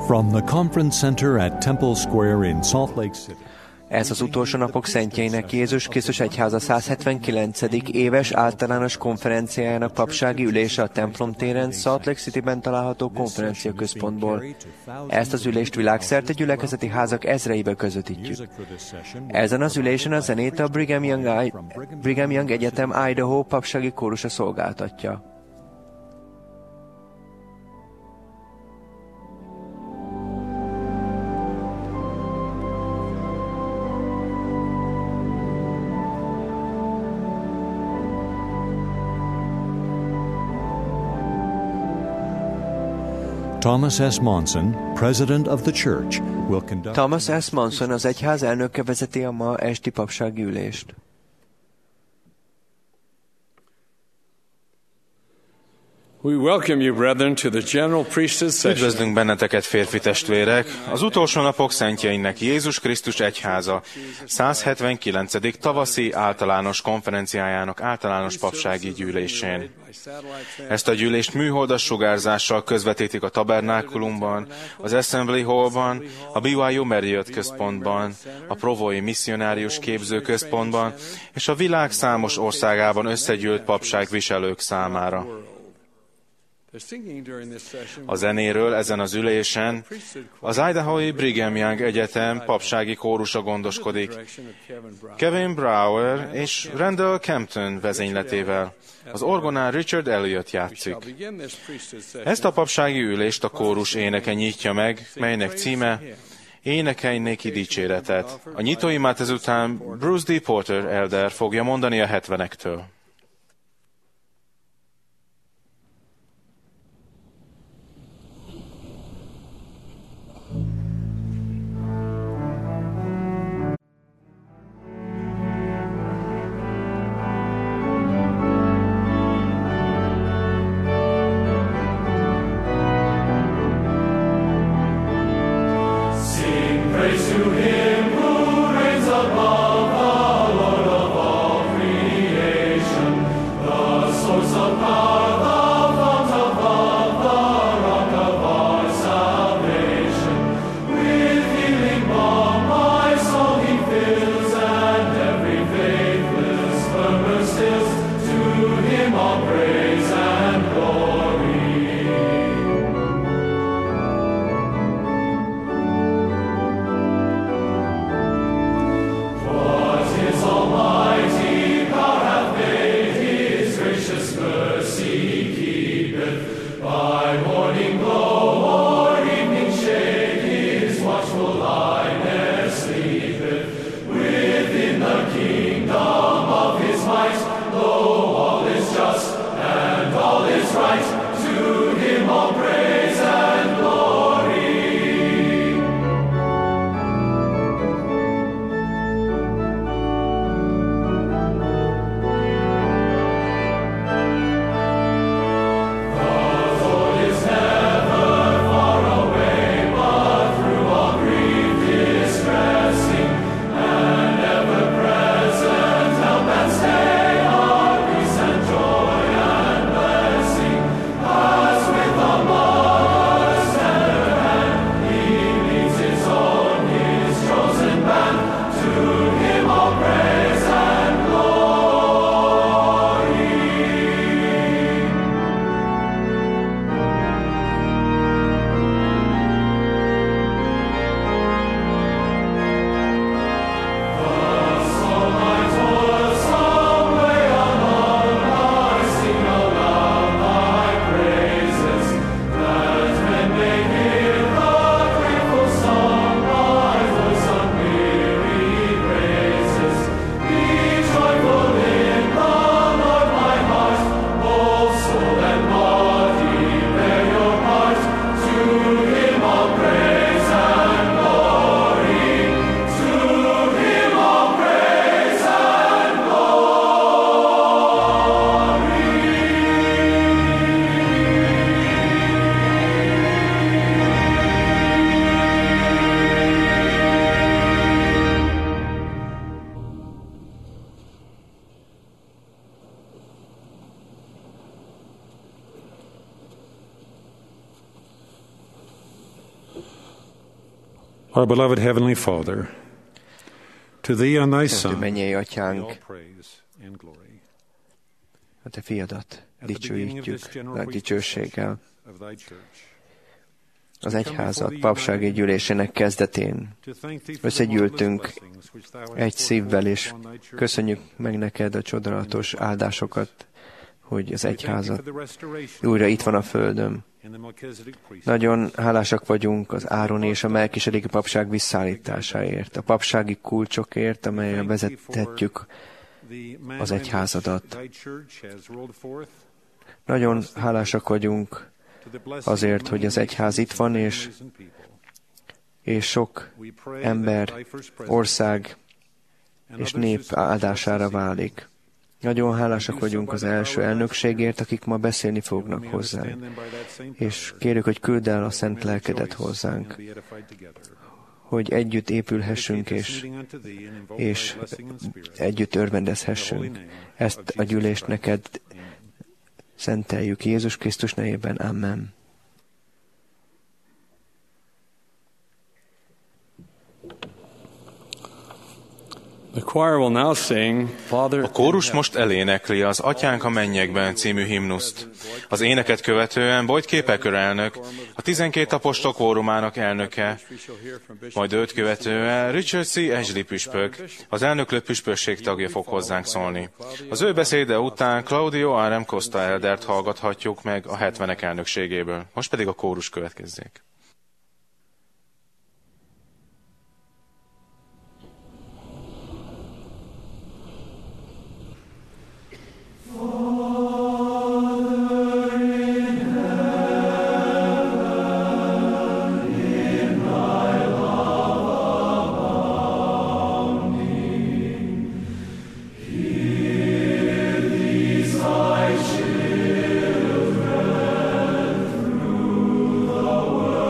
From the Conference Center at Temple Square in Salt Lake City. Ez az utolsó napok szentjeinek Jézus Krisztus Egyháza 179. éves általános konferenciájának papsági ülése a templom téren Salt Lake Cityben található konferenciaközpontból. Ezt az ülést világszerte gyülekezeti házak ezreibe közvetítjük. Ezen az ülésen a zenét a Brigham Young Egyetem Idaho papsági kórusa szolgáltatja. Thomas S. Monson, president of the church, will conduct... Thomas S. Monson, az egyház elnöke vezeti a ma esti papsági ülést. We welcome you, brethren, to the general priesthood session. Üdvözlünk benneteket, férfi testvérek! Az utolsó napok szentjeinek Jézus Krisztus Egyháza 179. tavaszi általános konferenciájának általános papsági gyűlésén. Ezt a gyűlést műholdas sugárzással közvetítik a Tabernákulumban, az Assembly Hallban, a BYU Marriott központban, a Provoi Misszionárius Képzőközpontban és a világ számos országában összegyűlt papságviselők számára. A zenéről ezen az ülésen az Idaho-i Brigham Young Egyetem papsági kórusa gondoskodik, Kevin Brower és Randall Campton vezényletével. Az orgonán Richard Elliot játszik. Ezt a papsági ülést a kórus éneke nyitja meg, melynek címe Énekelj néki dicséretet. A nyitóimát ezután Bruce D. Porter elder fogja mondani a 70-ektől. Our beloved Heavenly Father, to Thee and Thy Szentű Son, mennyei all Atyánk, praise and glory. a Te fiadat At the beginning of dicsőítjük this general nagy dicsőséggel. of Thy Church, Az egyházat papsági gyűlésének kezdetén to thank Thee for the összegyűltünk marvelous blessings which Thou hast egy szívvel, és poured upon Thy Church. köszönjük meg neked a csodálatos áldásokat, hogy az We thank Thee egyházat for the restoration újra itt van a földön. in the Melchizedek priesthood. Nagyon hálásak vagyunk az Ároni és a Melkisedéki papság visszaállításáért, a papsági kulcsokért, amelyen vezethetjük az egyházadat. Nagyon hálásak vagyunk azért, hogy az egyház itt van, és sok ember, ország és nép áldására válik. Nagyon hálásak vagyunk az első elnökségért, akik ma beszélni fognak hozzánk. És kérjük, hogy küldd el a szent lelkedet hozzánk, hogy együtt épülhessünk, és együtt örvendezhessünk. Ezt a gyűlést neked szenteljük Jézus Krisztus nevében. Amen. A kórus most elénekli az Atyánk a mennyekben című himnuszt. Az éneket követően Boyd Képekör elnök, a 12 apostol kvórumának elnöke, majd őt követően Richard C. Ashley püspök, az elnöklő püspökség tagja fog hozzánk szólni. Az ő beszéde után Claudio R. M. Costa eldert hallgathatjuk meg a 70-ek elnökségéből. Most pedig a kórus következzék. Thy children through the world.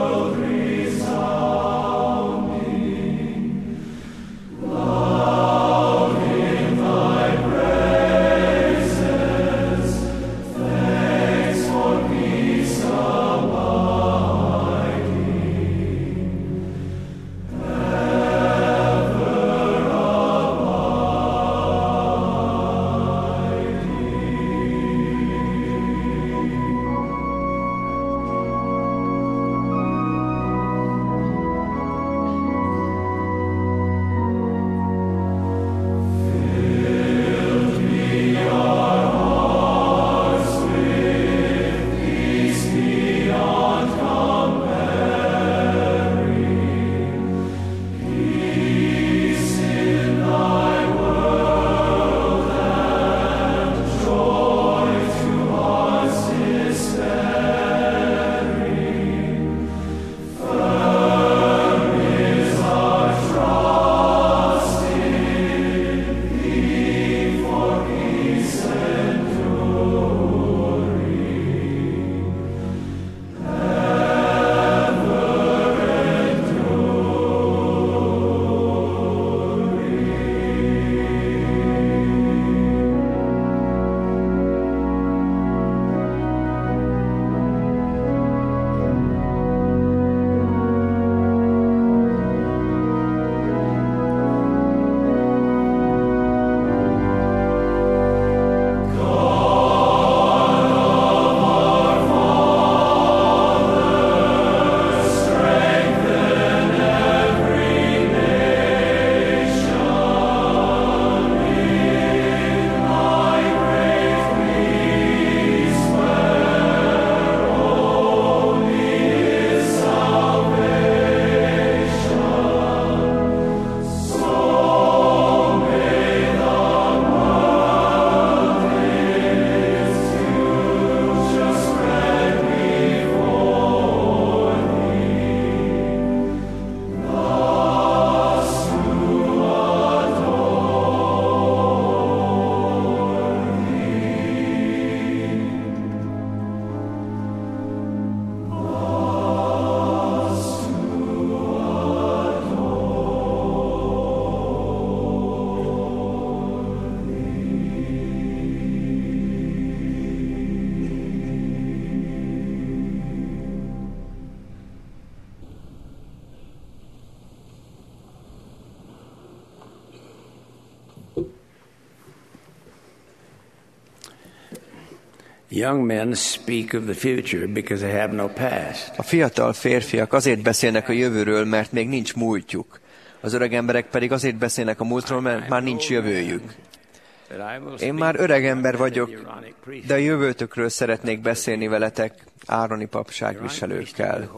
Young men speak of the future because they have no past. A fiatal férfiak azért beszélnek a jövőről, mert még nincs múltjuk. Az öreg emberek pedig azért beszélnek a múltról, mert már nincs jövőjük. Én már öreg ember vagyok, de a jövőtökről szeretnék beszélni veletek, ároni papságviselőkkel.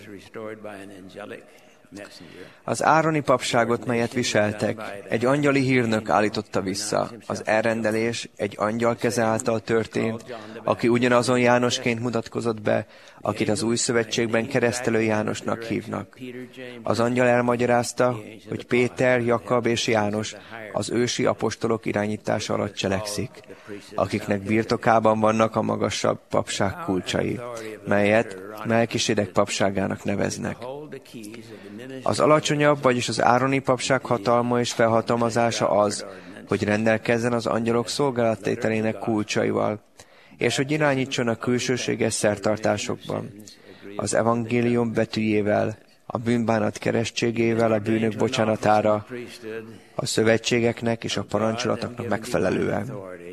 Az ároni papságot, melyet viseltek, egy angyali hírnök állította vissza. Az elrendelés egy angyal keze által történt, aki ugyanazon Jánosként mutatkozott be, akit az új szövetségben keresztelő Jánosnak hívnak. Az angyal elmagyarázta, hogy Péter, Jakab és János az ősi apostolok irányítása alatt cselekszik, akiknek birtokában vannak a magasabb papság kulcsai, melyet Melkisedek papságának neveznek. Az alacsonyabb, vagyis az ároni papság hatalma és felhatalmazása az, hogy rendelkezzen az angyalok szolgálattételének kulcsaival, és hogy irányítson a külsőséges szertartásokban, az evangélium betűjével, a bűnbánat keresztségével a bűnök bocsánatára, a szövetségeknek és a parancsolatoknak megfelelően.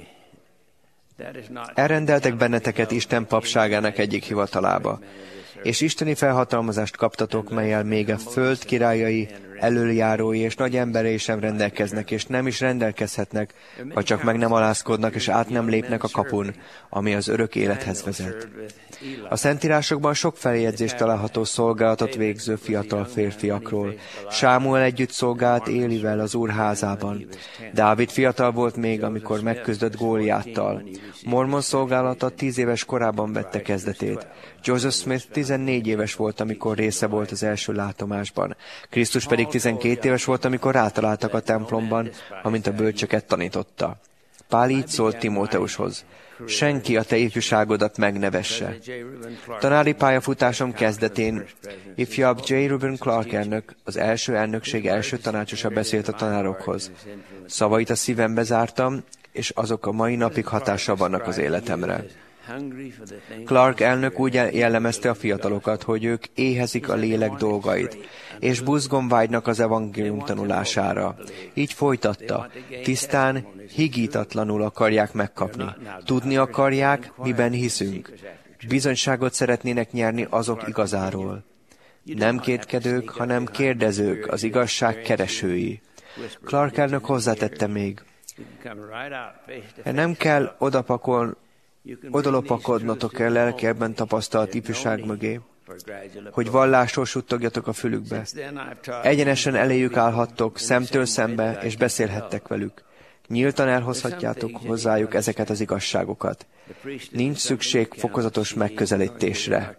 Elrendeltek benneteket Isten papságának egyik hivatalába, és isteni felhatalmazást kaptatok, mellyel még a föld királyai, elöljárói és nagy emberei sem rendelkeznek, és nem is rendelkezhetnek, ha csak meg nem alázkodnak, és át nem lépnek a kapun, ami az örök élethez vezet. A Szentírásokban sok feljegyzést található szolgálatot végző fiatal férfiakról. Sámuel együtt szolgált Élivel az Úr házában. Dávid fiatal volt még, amikor megküzdött Góliáttal. Mormon szolgálata 10 éves korában vette kezdetét. Joseph Smith 14 éves volt, amikor része volt az első látomásban. Krisztus pedig 12 éves volt, amikor rátaláltak a templomban, amint a bölcseket tanította. Pál így szólt Timóteushoz: senki a te ifjúságodat megnevesse. Tanári pályafutásom kezdetén ifjabb J. Reuben Clark elnök, az első elnökség első tanácsosa beszélt a tanárokhoz. Szavait a szívembe zártam, és azok a mai napig hatással vannak az életemre. Clark elnök úgy jellemezte a fiatalokat, hogy ők éhezik a lélek dolgait, és buzgón vágynak az evangélium tanulására. Így folytatta: tisztán, higítatlanul akarják megkapni. Tudni akarják, miben hiszünk. Bizonyságot szeretnének nyerni azok igazáról. Nem kétkedők, hanem kérdezők, az igazság keresői. Clark elnök hozzátette még: nem kell odalopakodnotok el lelkében tapasztalt ifjúság mögé, hogy vallásról suttogjatok a fülükbe. Egyenesen eléjük állhattok, szemtől szembe, és beszélhettek velük. Nyíltan elhozhatjátok hozzájuk ezeket az igazságokat. Nincs szükség fokozatos megközelítésre.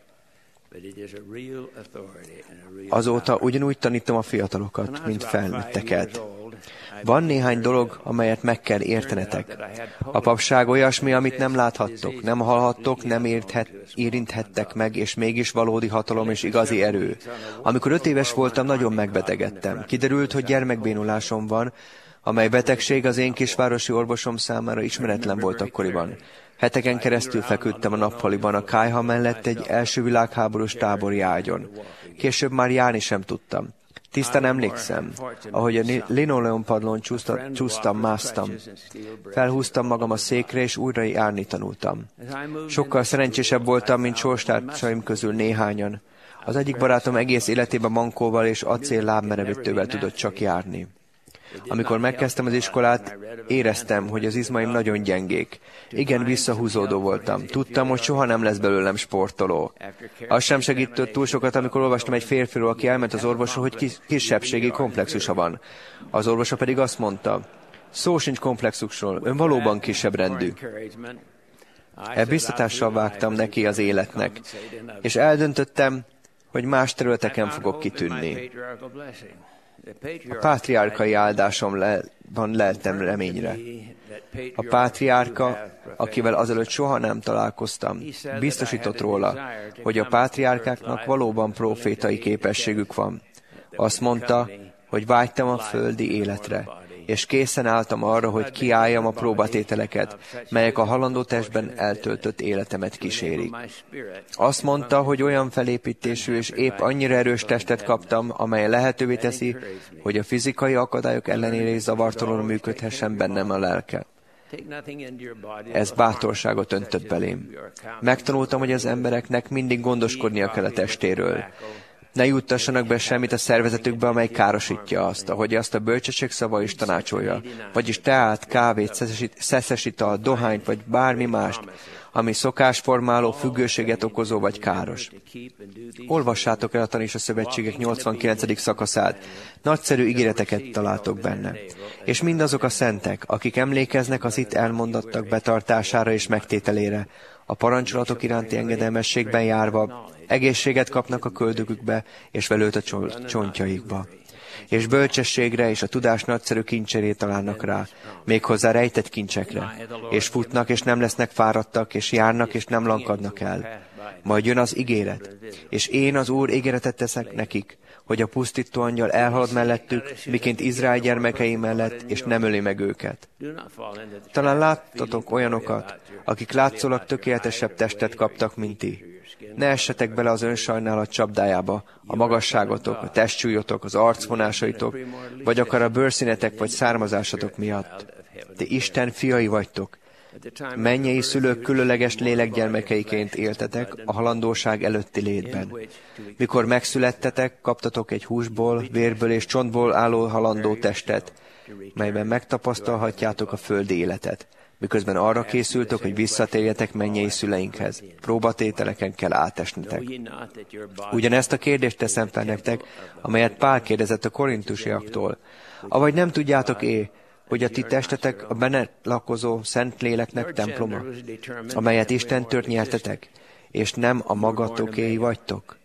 Azóta ugyanúgy tanítom a fiatalokat, mint felnőtteket. Van néhány dolog, amelyet meg kell értenetek. A papság olyasmi, amit nem láthattok, nem hallhattok, nem érinthettek meg, és mégis valódi hatalom és igazi erő. Amikor 5 éves voltam, nagyon megbetegedtem. Kiderült, hogy gyermekbénulásom van, amely betegség az én kisvárosi orvosom számára ismeretlen volt akkoriban. Heteken keresztül feküdtem a nappaliban a kályha mellett egy első világháborús tábori ágyon. Később már járni sem tudtam. Tisztán emlékszem, ahogy a linoleumpadlón csúsztam, másztam. Felhúztam magam a székre, és újra járni tanultam. Sokkal szerencsésebb voltam, mint sorstársaim közül néhányan. Az egyik barátom egész életében mankóval és acél lábmerevítővel tudott csak járni. Amikor megkezdtem az iskolát, éreztem, hogy az izmaim nagyon gyengék. Igen, visszahúzódó voltam. Tudtam, hogy soha nem lesz belőlem sportoló. Az sem segített túl sokat, amikor olvastam egy férfiról, aki elment az orvosra, hogy kisebbségi komplexusa van. Az orvosa pedig azt mondta: szó sincs komplexusról, ön valóban kisebb rendű. Biztatással vágtam neki az életnek, és eldöntöttem, hogy más területeken fogok kitűnni. A pátriárkai áldásomban leltem reményre. A pátriárka, akivel azelőtt soha nem találkoztam, biztosított róla, hogy a pátriárkáknak valóban profétai képességük van. Azt mondta, hogy vágytam a földi életre, és készen álltam arra, hogy kiálljam a próbatételeket, melyek a halandó testben eltöltött életemet kísérik. Azt mondta, hogy olyan felépítésű és épp annyira erős testet kaptam, amely lehetővé teszi, hogy a fizikai akadályok ellenére is zavartalanul működhessen bennem a lelke. Ez bátorságot öntött belém. Megtanultam, hogy az embereknek mindig gondoskodnia kell a testéről. Ne juttassanak be semmit a szervezetükbe, amely károsítja azt, ahogy azt a bölcsesség szava is tanácsolja. Vagyis teát, kávét, szeszes ital, dohányt vagy bármi mást, ami szokásformáló, függőséget okozó vagy káros. Olvassátok el a Taníts a Szövetségek 89. szakaszát. Nagyszerű ígéreteket találtok benne. És mindazok a szentek, akik emlékeznek az itt elmondottak betartására és megtételére, a parancsolatok iránti engedelmességben járva, egészséget kapnak a köldökükbe és velőt a csontjaikba. És bölcsességre és a tudás nagyszerű kincserét találnak rá, méghozzá rejtett kincsekre, és futnak és nem lesznek fáradtak, és járnak és nem lankadnak el. Majd jön az ígéret, és én az Úr ígéretet teszek nekik, hogy a pusztító angyal elhalad mellettük, miként Izrael gyermekei mellett, és nem öli meg őket. Talán láttatok olyanokat, akik látszólag tökéletesebb testet kaptak, mint ti. Ne essetek bele az önsajnálat csapdájába, a magasságotok, a testsúlyotok, az arcvonásaitok, vagy akár a bőrszínetek vagy származásatok miatt. Ti Isten fiai vagytok. Mennyei szülők különleges lélekgyermekeiként éltetek a halandóság előtti létben. Mikor megszülettetek, kaptatok egy húsból, vérből és csontból álló halandó testet, melyben megtapasztalhatjátok a földi életet, miközben arra készültök, hogy visszatérjetek mennyei szüleinkhez. Próbatételeken kell átesnetek. Ugyanezt a kérdést teszem fel nektek, amelyet Pál kérdezett a korintusiaktól. Avagy nem tudjátok hogy a ti testetek a benne lakozó szent léleknek temploma, amelyet Istentől nyertetek, és nem a magatokéi vagytok?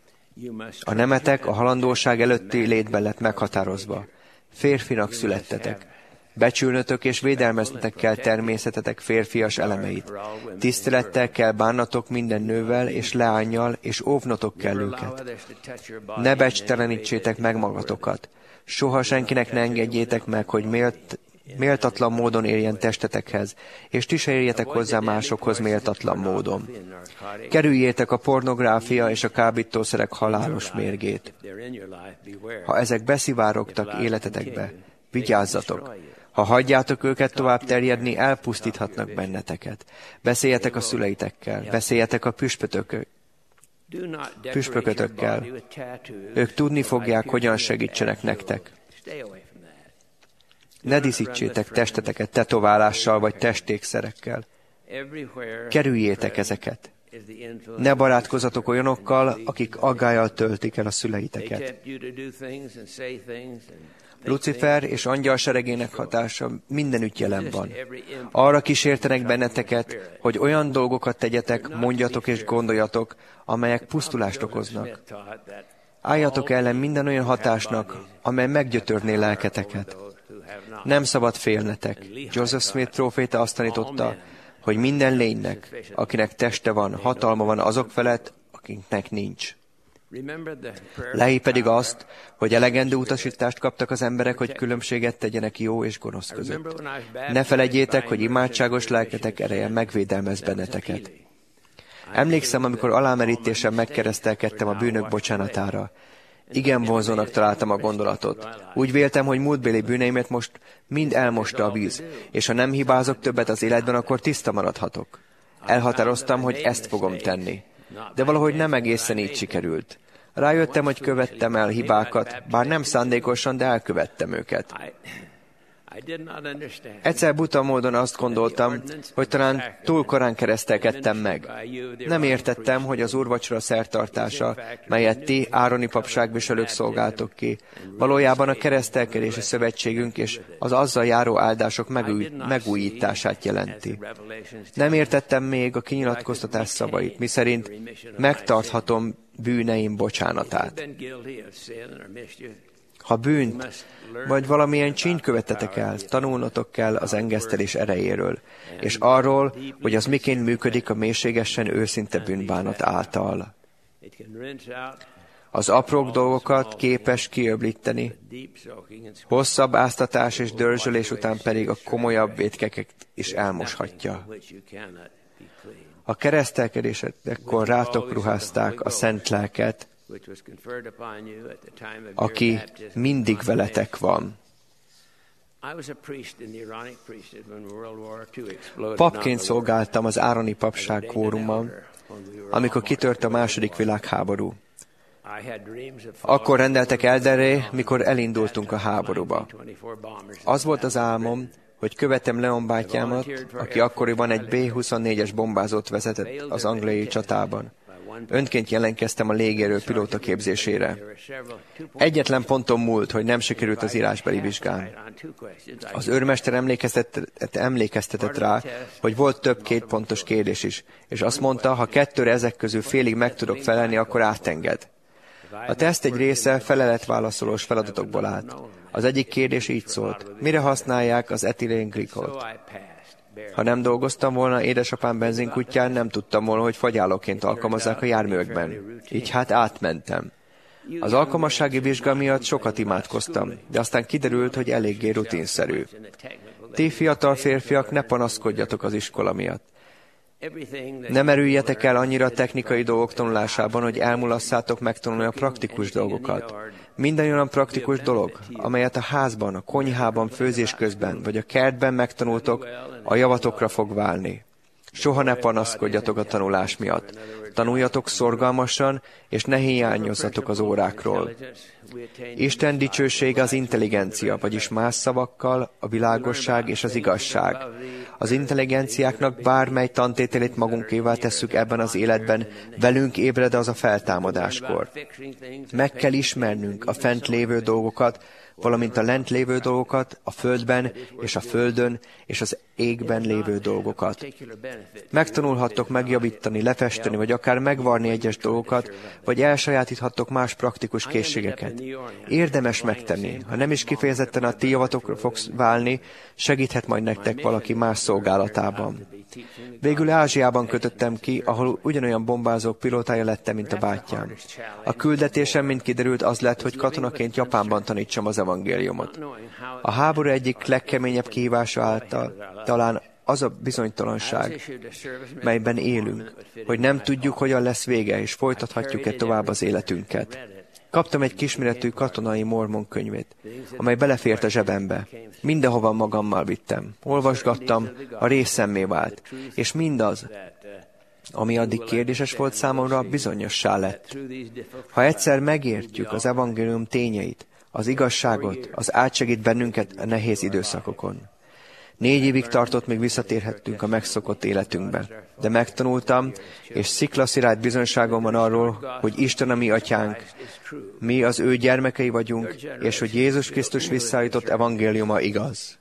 A nemetek a halandóság előtti létben lett meghatározva. Férfinak születtetek. Becsülnötök és védelmeznetek kell természetetek férfias elemeit. Tisztelettel kell bánnatok minden nővel és leánnyal, és óvnotok kell őket. Ne becstelenítsétek meg magatokat. Soha senkinek ne engedjétek meg, hogy méltatlan módon érjen testetekhez, és ti se érjetek hozzá másokhoz méltatlan módon. Kerüljétek a pornográfia és a kábítószerek halálos mérgét. Ha ezek beszivárogtak életetekbe, vigyázzatok! Ha hagyjátok őket tovább terjedni, elpusztíthatnak benneteket. Beszéljetek a szüleitekkel, beszéljetek a püspökötökkel. Ők tudni fogják, hogyan segítsenek nektek. Ne díszítsétek testeteket tetoválással vagy testékszerekkel. Kerüljétek ezeket. Ne barátkozzatok olyanokkal, akik aggályal töltik el a szüleiteket. Lucifer és angyal seregének hatása mindenütt jelen van. Arra kísértenek benneteket, hogy olyan dolgokat tegyetek, mondjatok és gondoljatok, amelyek pusztulást okoznak. Álljatok ellen minden olyan hatásnak, amely meggyötörné lelketeket. Nem szabad félnetek. Joseph Smith próféta azt tanította, hogy minden lénynek, akinek teste van, hatalma van azok felett, akiknek nincs. Lehi pedig azt, hogy elegendő utasítást kaptak az emberek, hogy különbséget tegyenek jó és gonosz között. Ne feledjétek, hogy imádságos lelketek ereje megvédelmez benneteket. Emlékszem, amikor alámerítésen megkeresztelkedtem a bűnök bocsánatára. Igen vonzónak találtam a gondolatot. Úgy véltem, hogy múltbéli bűneimet most mind elmosta a víz, és ha nem hibázok többet az életben, akkor tiszta maradhatok. Elhatároztam, hogy ezt fogom tenni. De valahogy nem egészen így sikerült. Rájöttem, hogy követtem el hibákat, bár nem szándékosan, de elkövettem őket. Egyszer buta módon azt gondoltam, hogy talán túl korán keresztelkedtem meg. Nem értettem, hogy az úrvacsora szertartása, melyet ti, ároni papságviselők szolgáltok ki, valójában a keresztelkedési szövetségünk és az azzal járó áldások megújítását jelenti. Nem értettem még a kinyilatkoztatás szavait, miszerint megtarthatom bűneim bocsánatát. Ha bűnt, vagy valamilyen csínyt követtetek el, tanulnotok kell az engesztelés erejéről, és arról, hogy az miként működik a mélységesen őszinte bűnbánat által. Az aprók dolgokat képes kiöblíteni, hosszabb áztatás és dörzsölés után pedig a komolyabb vétkeket is elmoshatja. A keresztelkedésekkor rátok ruházták a szent lelket, aki mindig veletek van. Papként szolgáltam az Ároni papság kórumban, amikor kitört a második világháború. Akkor rendeltek Elderre, mikor elindultunk a háborúba. Az volt az álmom, hogy követem Leon bátyámat, aki akkoriban egy B-24-es bombázót vezetett az angliai csatában. Önként jelentkeztem a légierő pilóta képzésére. Egyetlen ponton múlt, hogy nem sikerült az írásbeli vizsgám. Az őrmester emlékeztetett rá, hogy volt több 2 pontos kérdés is, és azt mondta, ha 2-re ezek közül félig meg tudok felelni, akkor átenged. A teszt egy része feleletválaszolós feladatokból állt. Az egyik kérdés így szólt: mire használják az etilenglikot? Ha nem dolgoztam volna édesapám benzinkutyán, nem tudtam volna, hogy fagyálóként alkalmazzák a járművekben. Így hát átmentem. Az alkalmassági vizsga miatt sokat imádkoztam, de aztán kiderült, hogy eléggé rutinszerű. Ti fiatal férfiak, ne panaszkodjatok az iskola miatt. Nem merüljetek el annyira a technikai dolgok tanulásában, hogy elmulasszátok megtanulni a praktikus dolgokat. Minden olyan praktikus dolog, amelyet a házban, a konyhában, főzés közben, vagy a kertben megtanultok, a javatokra fog válni. Soha ne panaszkodjatok a tanulás miatt. Tanuljatok szorgalmasan, és ne hiányozzatok az órákról. Isten dicsősége az intelligencia, vagyis más szavakkal a világosság és az igazság. Az intelligenciáknak bármely tantételét magunkévá tesszük ebben az életben, velünk ébred az a feltámadáskor. Meg kell ismernünk a fent lévő dolgokat, valamint a lent lévő dolgokat, a földben és a földön és az égben lévő dolgokat. Megtanulhattok megjavítani, lefesteni, vagy akár megvarni egyes dolgokat, vagy elsajátíthattok más praktikus készségeket. Érdemes megtenni. Ha nem is kifejezetten a ti javatokra fogsz válni, segíthet majd nektek valaki más szolgálatában. Végül Ázsiában kötöttem ki, ahol ugyanolyan bombázók pilótája lettem, mint a bátyám. A küldetésem, mint kiderült, az lett, hogy katonaként Japánban tanítsam az evangéliumot. A háború egyik legkeményebb kihívása által talán az a bizonytalanság, melyben élünk, hogy nem tudjuk, hogyan lesz vége, és folytathatjuk-e tovább az életünket. Kaptam egy kisméretű katonai mormon könyvét, amely belefért a zsebembe. Mindenhova magammal vittem. Olvasgattam, a részemmé vált, és mindaz, ami addig kérdéses volt számomra, bizonyossá lett. Ha egyszer megértjük az evangélium tényeit, az igazságot, az átsegít bennünket a nehéz időszakokon. 4 évig tartott, míg visszatérhettünk a megszokott életünkbe. De megtanultam, és sziklaszirály bizonyságom van arról, hogy Isten a mi atyánk, mi az ő gyermekei vagyunk, és hogy Jézus Krisztus visszaállított evangéliuma igaz.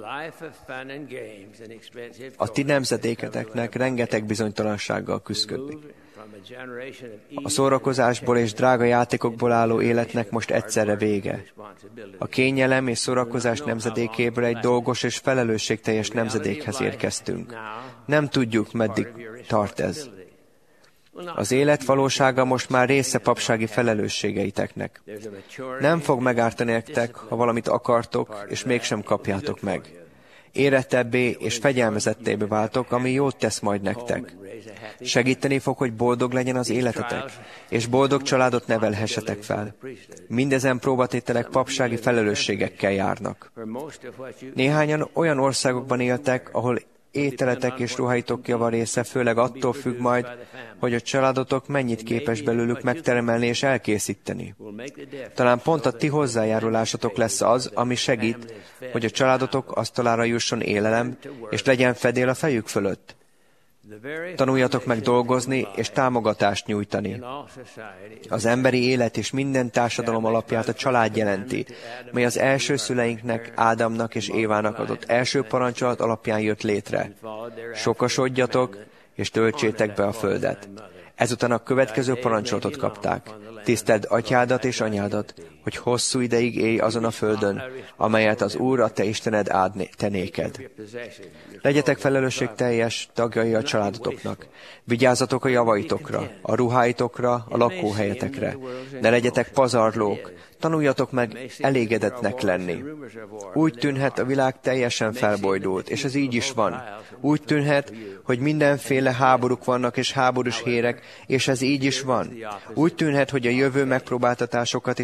A ti nemzedéketeknek rengeteg bizonytalansággal küszködik. A szórakozásból és drága játékokból álló életnek most egyszerre vége. A kényelem és szórakozás nemzedékéből egy dolgos és felelősségteljes nemzedékhez érkeztünk. Nem tudjuk, meddig tart ez. Az élet valósága most már része papsági felelősségeiteknek. Nem fog megártani nektek, ha valamit akartok, és mégsem kapjátok meg. Érettebbé és fegyelmezettébbé váltok, ami jót tesz majd nektek. Segíteni fog, hogy boldog legyen az életetek, és boldog családot nevelhessetek fel. Mindezen próbatételek papsági felelősségekkel járnak. Néhányan olyan országokban éltek, ahol ételetek és ruhaitok javarésze főleg attól függ majd, hogy a családotok mennyit képes belőlük megtermelni és elkészíteni. Talán pont a ti hozzájárulásotok lesz az, ami segít, hogy a családotok asztalára jusson élelem, és legyen fedél a fejük fölött. Tanuljatok meg dolgozni és támogatást nyújtani. Az emberi élet és minden társadalom alapját a család jelenti, mely az első szüleinknek, Ádámnak és Évának adott első parancsolat alapján jött létre. Sokasodjatok és töltsétek be a földet. Ezután a következő parancsolatot kapták. Tiszteld atyádat és anyádat, hogy hosszú ideig élj azon a földön, amelyet az Úr, a te Istened áld te néked. Legyetek felelősségteljes tagjai a családotoknak. Vigyázzatok a javaitokra, a ruháitokra, a lakóhelyetekre. Ne legyetek pazarlók, tanuljatok meg elégedetnek lenni. Úgy tűnhet, a világ teljesen felbojdult, és ez így is van. Úgy tűnhet, hogy mindenféle háborúk vannak és háborús hírek, és ez így is van. Úgy tűnhet, hogy a jövő megpróbáltatásokat és nehézségeket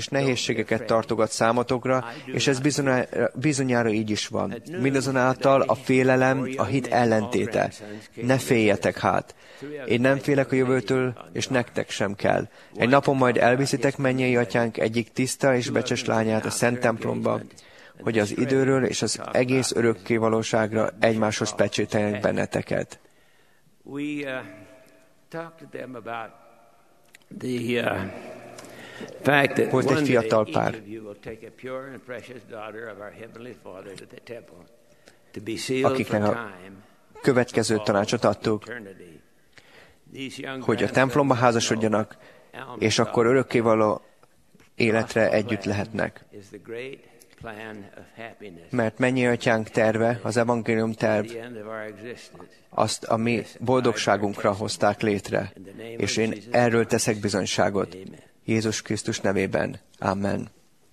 kötelességeket tartogat számotokra, és ez bizonyára így is van. Mindazonáltal a félelem a hit ellentéte. Ne féljetek hát. Én nem félek a jövőtől, és nektek sem kell. Egy napon majd elviszitek mennyei atyánk egyik tiszta és becses lányát a szent templomba, hogy az időről és az egész örökkévalóságra egymáshoz pecsételjenek benneteket. Volt egy fiatal pár, akiknek a következő tanácsot adtuk, hogy a templomba házasodjanak, és akkor örökkévaló életre együtt lehetnek. Mert mennyei atyánk terve, az evangélium terv, azt a mi boldogságunkra hozták létre, és én erről teszek bizonyságot. Jézus Krisztus nevében. Amen.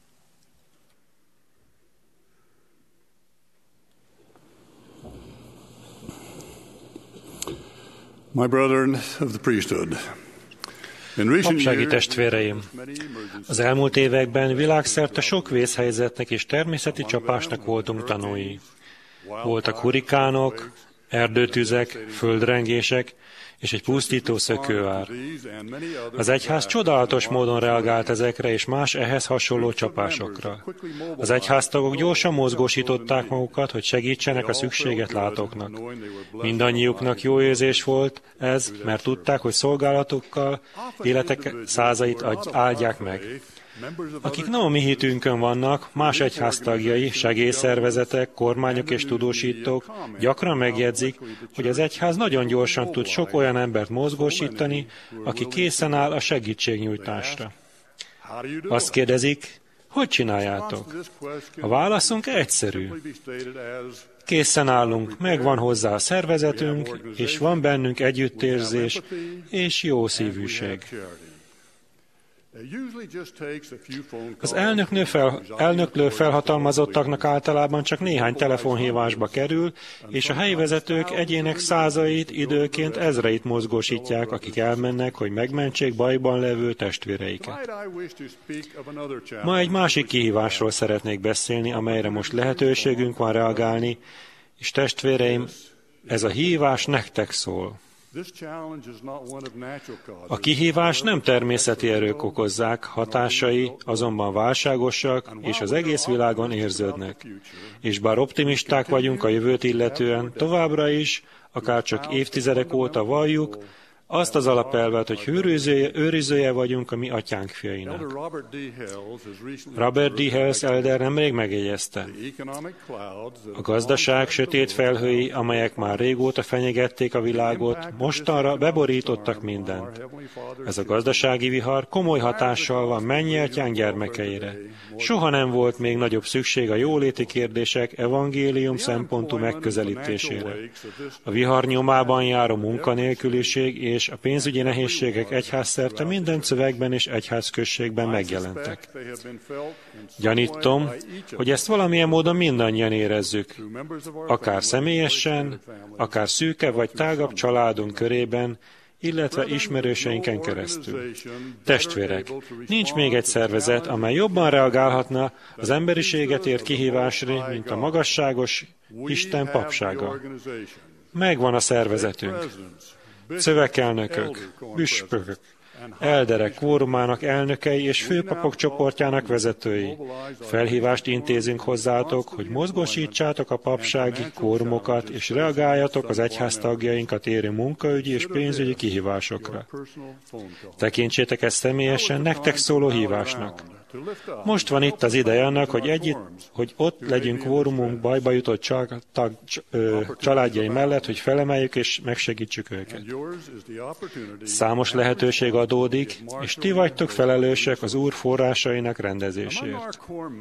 My brethren of the priesthood. Papsági testvéreim! Az elmúlt években világszerte sok vészhelyzetnek és természeti csapásnak voltunk tanúi. Voltak hurikánok, erdőtüzek, földrengések és egy pusztító szökőár. Az egyház csodálatos módon reagált ezekre és más ehhez hasonló csapásokra. Az egyháztagok gyorsan mozgósították magukat, hogy segítsenek a szükséget látóknak. Mindannyiuknak jó érzés volt ez, mert tudták, hogy szolgálatukkal életek százait áldják meg. Akik nem a mi hitünkön vannak, más egyháztagjai, segélyszervezetek, kormányok és tudósítók gyakran megjegyzik, hogy az egyház nagyon gyorsan tud sok olyan embert mozgósítani, aki készen áll a segítségnyújtásra. Azt kérdezik, hogy csináljátok? A válaszunk egyszerű. Készen állunk, megvan hozzá a szervezetünk, és van bennünk együttérzés és jó szívűség. Az elnöklő felhatalmazottaknak általában csak néhány telefonhívásba kerül, és a helyi vezetők egyének százait, időként ezreit mozgósítják, akik elmennek, hogy megmentsék bajban levő testvéreiket. Ma egy másik kihívásról szeretnék beszélni, amelyre most lehetőségünk van reagálni, és testvéreim, ez a hívás nektek szól. A kihívás nem természeti erők okozzák, hatásai azonban válságosak, és az egész világon érződnek. És bár optimisták vagyunk a jövőt illetően, továbbra is, akár csak évtizedek óta valljuk, azt az alapelvet, hogy őrizője vagyunk a mi atyánk fiainak. Robert D. Hales elder nemrég megjegyezte. A gazdaság sötét felhői, amelyek már régóta fenyegették a világot, mostanra beborítottak mindent. Ez a gazdasági vihar komoly hatással van mennyei atyánk gyermekeire. Soha nem volt még nagyobb szükség a jóléti kérdések evangélium szempontú megközelítésére. A vihar nyomában járó munkanélküliség és a pénzügyi nehézségek egyházszerte minden szövegben és egyházközségben megjelentek. Gyanítom, hogy ezt valamilyen módon mindannyian érezzük, akár személyesen, akár szűkebb vagy tágabb családunk körében, illetve ismerőseinken keresztül. Testvérek, nincs még egy szervezet, amely jobban reagálhatna az emberiséget ért kihívásra, mint a magasságos Isten papsága. Megvan a szervezetünk. Szövekelnökök, püspökök, elderek kórumának elnökei és főpapok csoportjának vezetői. Felhívást intézünk hozzátok, hogy mozgósítsátok a papsági kórumokat, és reagáljatok az egyház tagjainkat érő munkaügyi és pénzügyi kihívásokra. Tekintsétek ezt személyesen nektek szóló hívásnak. Most van itt az ideje annak, hogy ott legyünk kvórumunk bajba jutott családjai mellett, hogy felemeljük és megsegítsük őket. Számos lehetőség adódik, és ti vagytok felelősek az Úr forrásainak rendezésért.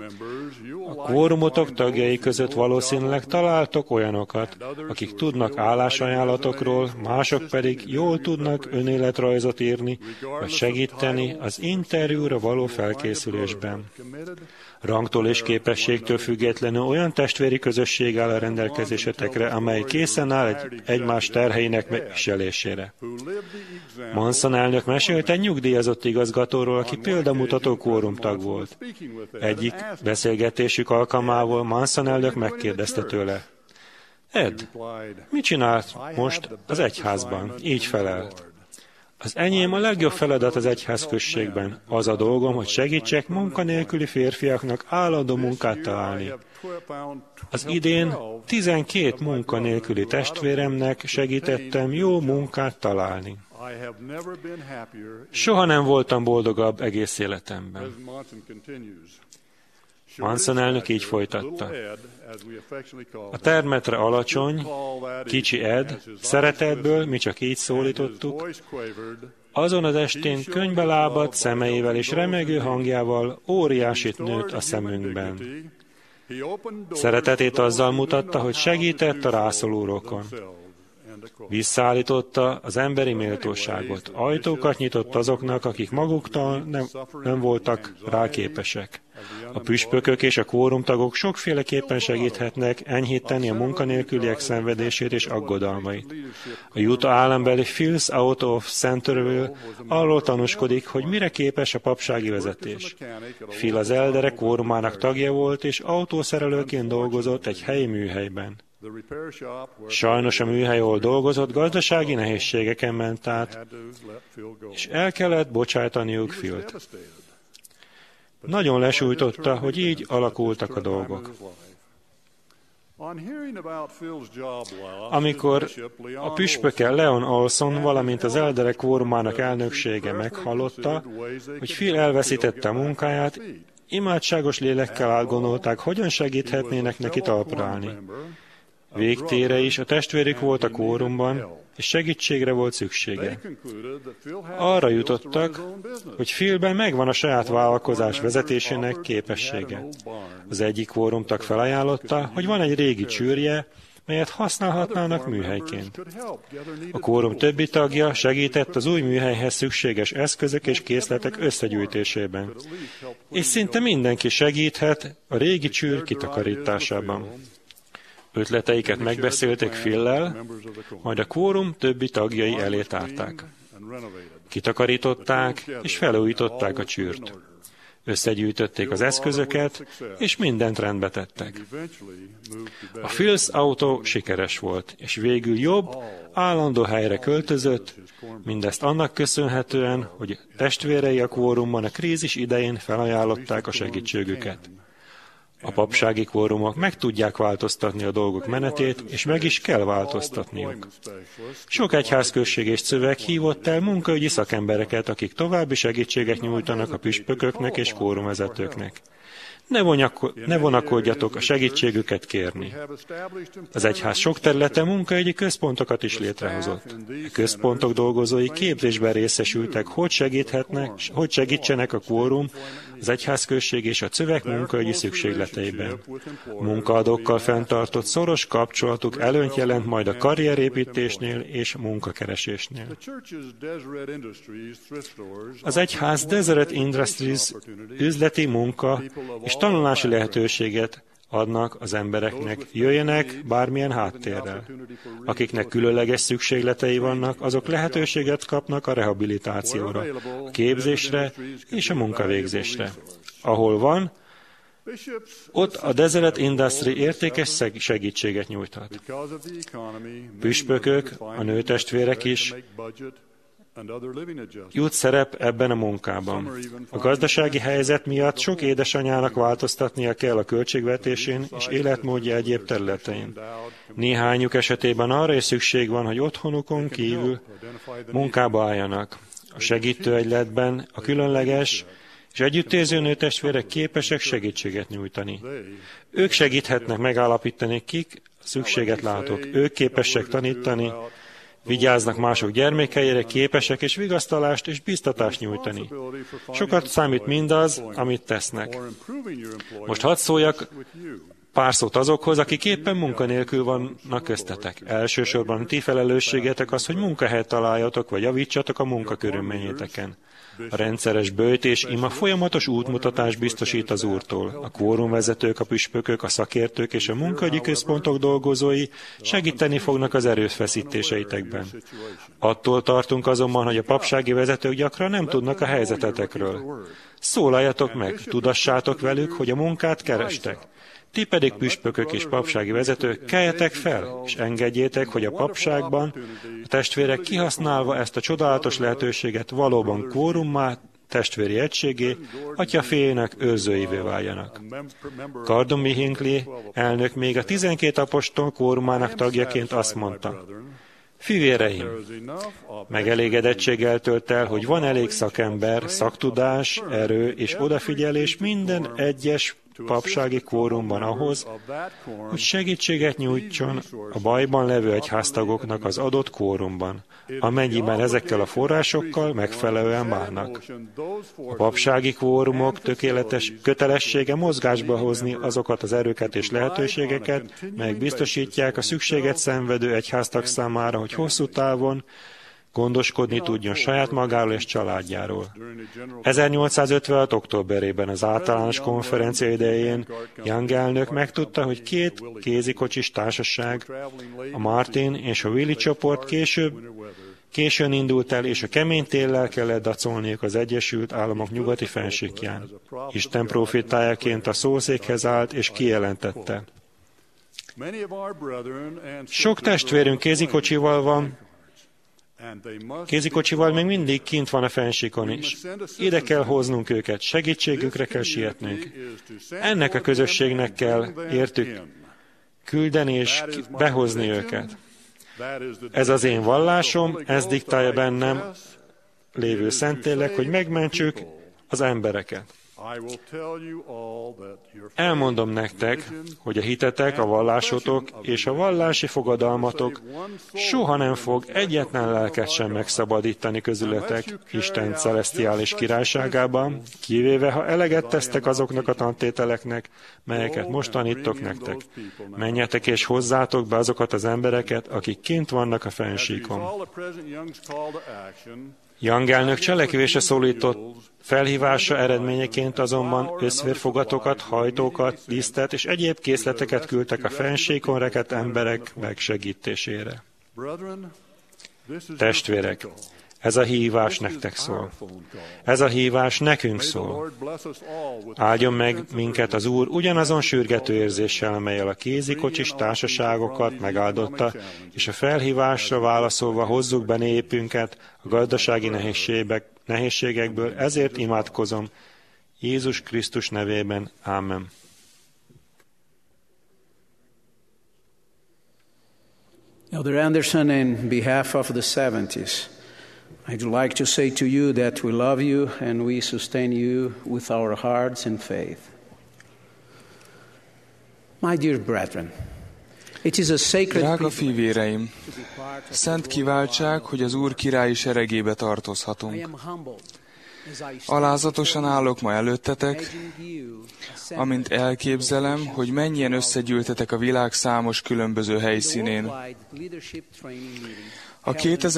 A kvórumotok tagjai között valószínűleg találtok olyanokat, akik tudnak állásajánlatokról, mások pedig jól tudnak önéletrajzot írni, vagy segíteni az interjúra való felkészülés összefüggésben. Rangtól és képességtől függetlenül olyan testvéri közösség áll a rendelkezésetekre, amely készen áll egymás terheinek megviselésére. Manson elnök mesélt egy nyugdíjazott igazgatóról, aki példamutató kórumtag volt. Egyik beszélgetésük alkalmával Manson elnök megkérdezte tőle: Ed, mit csinált most az egyházban? Így felelt: Az enyém a legjobb feladat az egyházközségben. Az a dolgom, hogy segítsek munkanélküli férfiaknak állandó munkát találni. Az idén 12 munkanélküli testvéremnek segítettem jó munkát találni. Soha nem voltam boldogabb egész életemben. Manson elnök így folytatta: A termetre alacsony, kicsi Ed, szeretetből, mi csak így szólítottuk, azon az estén könnybe lábadt szemeivel és remegő hangjával óriásit nőtt a szemünkben. Szeretetét azzal mutatta, hogy segített a rászoruló rokon. Visszaállította az emberi méltóságot. Ajtókat nyitott azoknak, akik maguktól nem voltak ráképesek. A püspökök és a kórumtagok sokféleképpen segíthetnek enyhíteni a munkanélküliek szenvedését és aggodalmait. A Utah állambeli Phil's Auto of Centerville arról tanúskodik, hogy mire képes a papsági vezetés. Phil az elderek kórumának tagja volt, és autószerelőként dolgozott egy helyi műhelyben. Sajnos a műhely, ahol dolgozott, gazdasági nehézségeken ment át, és el kellett bocsájtaniuk Philt. Nagyon lesújtotta, hogy így alakultak a dolgok. Amikor a püspöke Leon Olson, valamint az elderek kórumának elnöksége meghallotta, hogy Phil elveszítette a munkáját, imádságos lélekkel átgondolták, hogyan segíthetnének neki talpra állni. Végtére is a testvérük volt a kórumban, és segítségre volt szüksége. Arra jutottak, hogy Philben megvan a saját vállalkozás vezetésének képessége. Az egyik kórumtag felajánlotta, hogy van egy régi csőrje, melyet használhatnának műhelyként. A kórum többi tagja segített az új műhelyhez szükséges eszközök és készletek összegyűjtésében. És szinte mindenki segíthet a régi csőr kitakarításában. Ötleteiket megbeszélték Phillel, majd a kórum többi tagjai elé tárták. Kitakarították és felújították a csűrt. Összegyűjtötték az eszközöket, és mindent rendbe tettek. A Phil's Auto sikeres volt, és végül jobb, állandó helyre költözött, mindezt annak köszönhetően, hogy testvérei a kórumban a krízis idején felajánlották a segítségüket. A papsági kórumok meg tudják változtatni a dolgok menetét, és meg is kell változtatniuk. Sok egyházközség és szöveg hívott el munkaügyi szakembereket, akik további segítséget nyújtanak a püspököknek és kórumvezetőknek. Ne vonakodjatok a segítségüket kérni. Az egyház sok területen munkaügyi központokat is létrehozott. A központok dolgozói képzésben részesültek, hogy segítsenek a kórum, az egyházközség és a szöveg munkaügyi szükségleteiben. A munkaadókkal fenntartott szoros kapcsolatuk előnyt jelent majd a karrierépítésnél és munkakeresésnél. Az egyház Deseret Industries üzleti munka és tanulási lehetőséget adnak az embereknek, jöjjenek bármilyen háttérrel. Akiknek különleges szükségletei vannak, azok lehetőséget kapnak a rehabilitációra, a képzésre és a munkavégzésre. Ahol van, ott a Deseret Industry értékes segítséget nyújthat. Püspökök, a nőtestvérek is jut szerep ebben a munkában. A gazdasági helyzet miatt sok édesanyának változtatnia kell a költségvetésén és életmódja egyéb területein. Néhányuk esetében arra is szükség van, hogy otthonukon kívül munkába álljanak. A segítőegyletben a különleges és együttérző nőtestvérek képesek segítséget nyújtani. Ők segíthetnek megállapítani, kik szükséget látok. Ők képesek tanítani, vigyáznak mások gyermekeire, képesek és vigasztalást és biztatást nyújtani. Sokat számít mindaz, amit tesznek. Most hadd szóljak pár szót azokhoz, akik éppen munkanélkül vannak köztetek. Elsősorban ti felelősségetek az, hogy munkahelyet találjatok, vagy javítsatok a munkakörülményéteken. A rendszeres böjt és ima folyamatos útmutatást biztosít az Úrtól. A kvórumvezetők, a püspökök, a szakértők és a munkahogyi központok dolgozói segíteni fognak az erőfeszítéseitekben. Attól tartunk azonban, hogy a papsági vezetők gyakran nem tudnak a helyzetetekről. Szólaljatok meg, tudassátok velük, hogy a munkát kerestek. Ti pedig püspökök és papsági vezetők, keljetek fel, és engedjétek, hogy a papságban a testvérek kihasználva ezt a csodálatos lehetőséget valóban kvórummá, testvéri egységé, atyafiének őrzőivé váljanak. Gordon B. Hinckley elnök még a 12 apostol kvórumának tagjaként azt mondta: Fivéreim, megelégedettséggel tölt el, hogy van elég szakember, szaktudás, erő és odafigyelés minden egyes papsági kvórumban ahhoz, hogy segítséget nyújtson a bajban levő egyháztagoknak az adott kvórumban, amennyiben ezekkel a forrásokkal megfelelően bánnak. A papsági kvórumok kötelessége mozgásba hozni azokat az erőket és lehetőségeket, melyek biztosítják a szükséget szenvedő egyháztag számára, hogy hosszú távon gondoskodni tudjon saját magáról és családjáról. 1856. októberében az általános konferencia idején Young elnök megtudta, hogy 2 kézikocsis társaság, a Martin és a Willy csoport későn indult el, és a kemény téllel kellett dacolniuk az Egyesült Államok nyugati fennsíkján. Isten profétájaként a szószékhez állt, és kijelentette: Sok testvérünk kézikocsival még mindig kint van a fennsíkon is. Ide kell hoznunk őket, segítségükre kell sietnünk. Ennek a közösségnek kell értük küldeni és behozni őket. Ez az én vallásom, ez diktálja bennem lévő Szentlélek, hogy megmentsük az embereket. Elmondom nektek, hogy a hitetek, a vallásotok és a vallási fogadalmatok soha nem fog egyetlen lelket sem megszabadítani közületek Isten celesztiális királyságában, kivéve, ha eleget tesztek azoknak a tantételeknek, melyeket most tanítok nektek. Menjetek és hozzátok be azokat az embereket, akik kint vannak a fennsíkon. Young elnök cselekvésre szólított felhívása eredményeként azonban összvérfogatokat, hajtókat, lisztet és egyéb készleteket küldtek a fennsíkon rekedt emberek megsegítésére. Testvérek, ez a hívás nektek szól. Ez a hívás nekünk szól. Áldjon meg minket az Úr ugyanazon sürgető érzéssel, amelyel a kézikocsis társaságokat megáldotta, és a felhívásra válaszolva hozzuk be népünket a gazdasági nehézségekből, ezért imádkozom Jézus Krisztus nevében. Ámen. Elder Anderson, in behalf of the 70s, I'd like to say to you that we love you and we sustain you with our hearts and faith. My dear brethren, it is a sacred Drága fivéreim, szent kiváltság, hogy az Úr királyi seregébe tartozhatunk. Alázatosan állok ma előttetek, amint elképzelem, hogy mennyien összegyűltetek a világ számos különböző helyszínén. A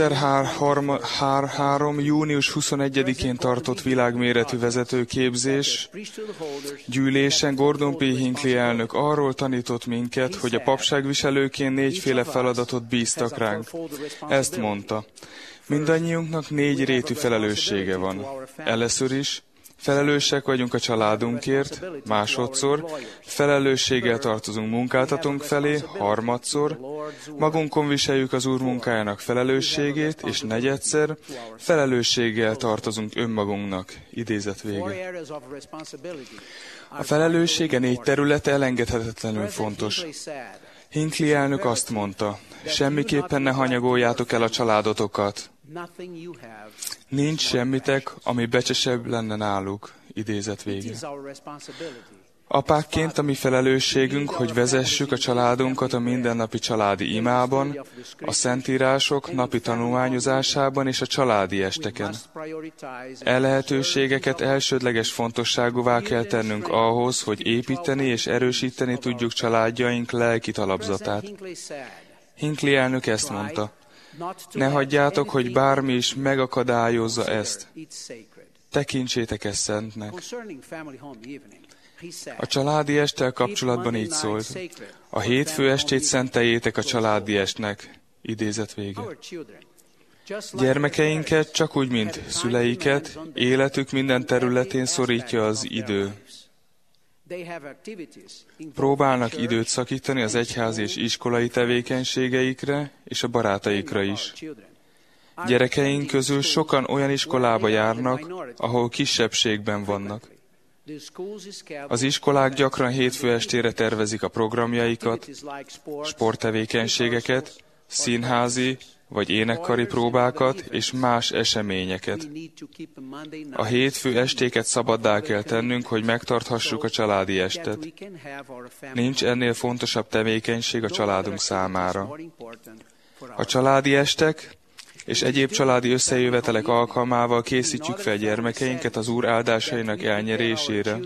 2003. június 21-én tartott világméretű vezetőképzés gyűlésen Gordon P. Hinckley elnök arról tanított minket, hogy a papságviselőként 4 feladatot bíztak ránk. Ezt mondta: mindannyiunknak 4 rétű felelőssége van. Először is felelősek vagyunk a családunkért, másodszor felelősséggel tartozunk munkáltatónk felé, harmadszor magunkon viseljük az Úr munkájának felelősségét, és negyedszer felelősséggel tartozunk önmagunknak. Idézet vége. A felelőssége 4 területe elengedhetetlenül fontos. Hinckley elnök azt mondta: semmiképpen ne hanyagoljátok el a családotokat. Nincs semmitek, ami becsesebb lenne náluk. Idézet vége. Apákként a mi felelősségünk, hogy vezessük a családunkat a mindennapi családi imában, a szentírások napi tanulmányozásában és a családi esteken. Lehetőségeket elsődleges fontosságúvá kell tennünk ahhoz, hogy építeni és erősíteni tudjuk családjaink lelki talapzatát. Hinckley elnök ezt mondta: ne hagyjátok, hogy bármi is megakadályozza ezt. tekintsétek ezt szentnek. A családi esttel kapcsolatban így szólt: a hétfő estét szenteljétek a családi estnek. Idézet vége. Gyermekeinket, csak úgy, mint szüleiket, életük minden területén szorítja az idő. Próbálnak időt szakítani az egyházi és iskolai tevékenységeikre és a barátaikra is. Gyerekeink közül sokan olyan iskolába járnak, ahol kisebbségben vannak. Az iskolák gyakran hétfő estére tervezik a programjaikat, sporttevékenységeket, színházi vagy énekkari próbákat és más eseményeket. A hétfő estéket szabaddá kell tennünk, hogy megtarthassuk a családi estet. Nincs ennél fontosabb tevékenység a családunk számára. A családi estek és egyéb családi összejövetelek alkalmával készítjük fel gyermekeinket az Úr áldásainak elnyerésére.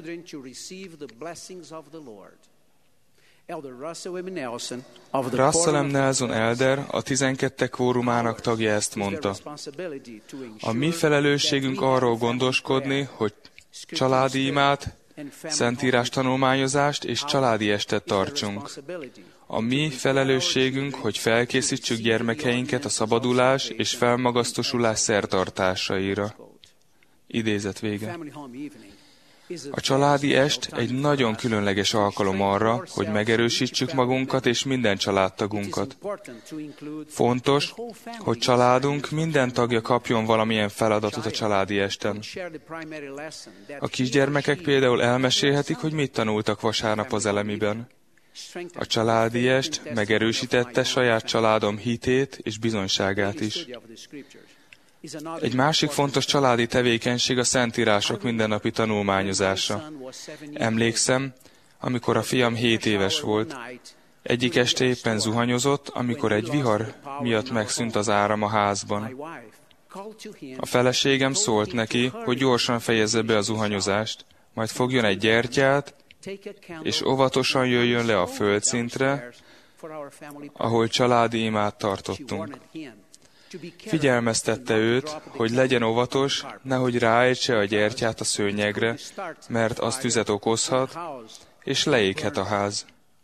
Russell M. Nelson elder, a 12 kvórumának tagja ezt mondta: a mi felelősségünk arról gondoskodni, hogy családi imát, szentírás tanulmányozást és családi estet tartsunk. A mi felelősségünk, hogy felkészítsük gyermekeinket a szabadulás és felmagasztosulás szertartásaira. Idézet vége. A családi est egy nagyon különleges alkalom arra, hogy megerősítsük magunkat és minden családtagunkat. Fontos, hogy családunk minden tagja kapjon valamilyen feladatot a családi esten. A kisgyermekek például elmesélhetik, hogy mit tanultak vasárnap az elemiben. A családi est megerősítette saját családom hitét és bizonyságát is. Egy másik fontos családi tevékenység a szentírások mindennapi tanulmányozása. Emlékszem, amikor a fiam 7 éves volt. Egyik este éppen zuhanyozott, amikor egy vihar miatt megszűnt az áram a házban. A feleségem szólt neki, hogy gyorsan fejezze be a zuhanyozást, majd fogjon egy gyertyát, és óvatosan jöjjön le a földszintre, ahol családi imát tartottunk. Figyelmeztette őt, hogy legyen óvatos, nehogy ráejtse a gyertyát a szőnyegre, mert az tüzet okozhat, és leéghet a ház.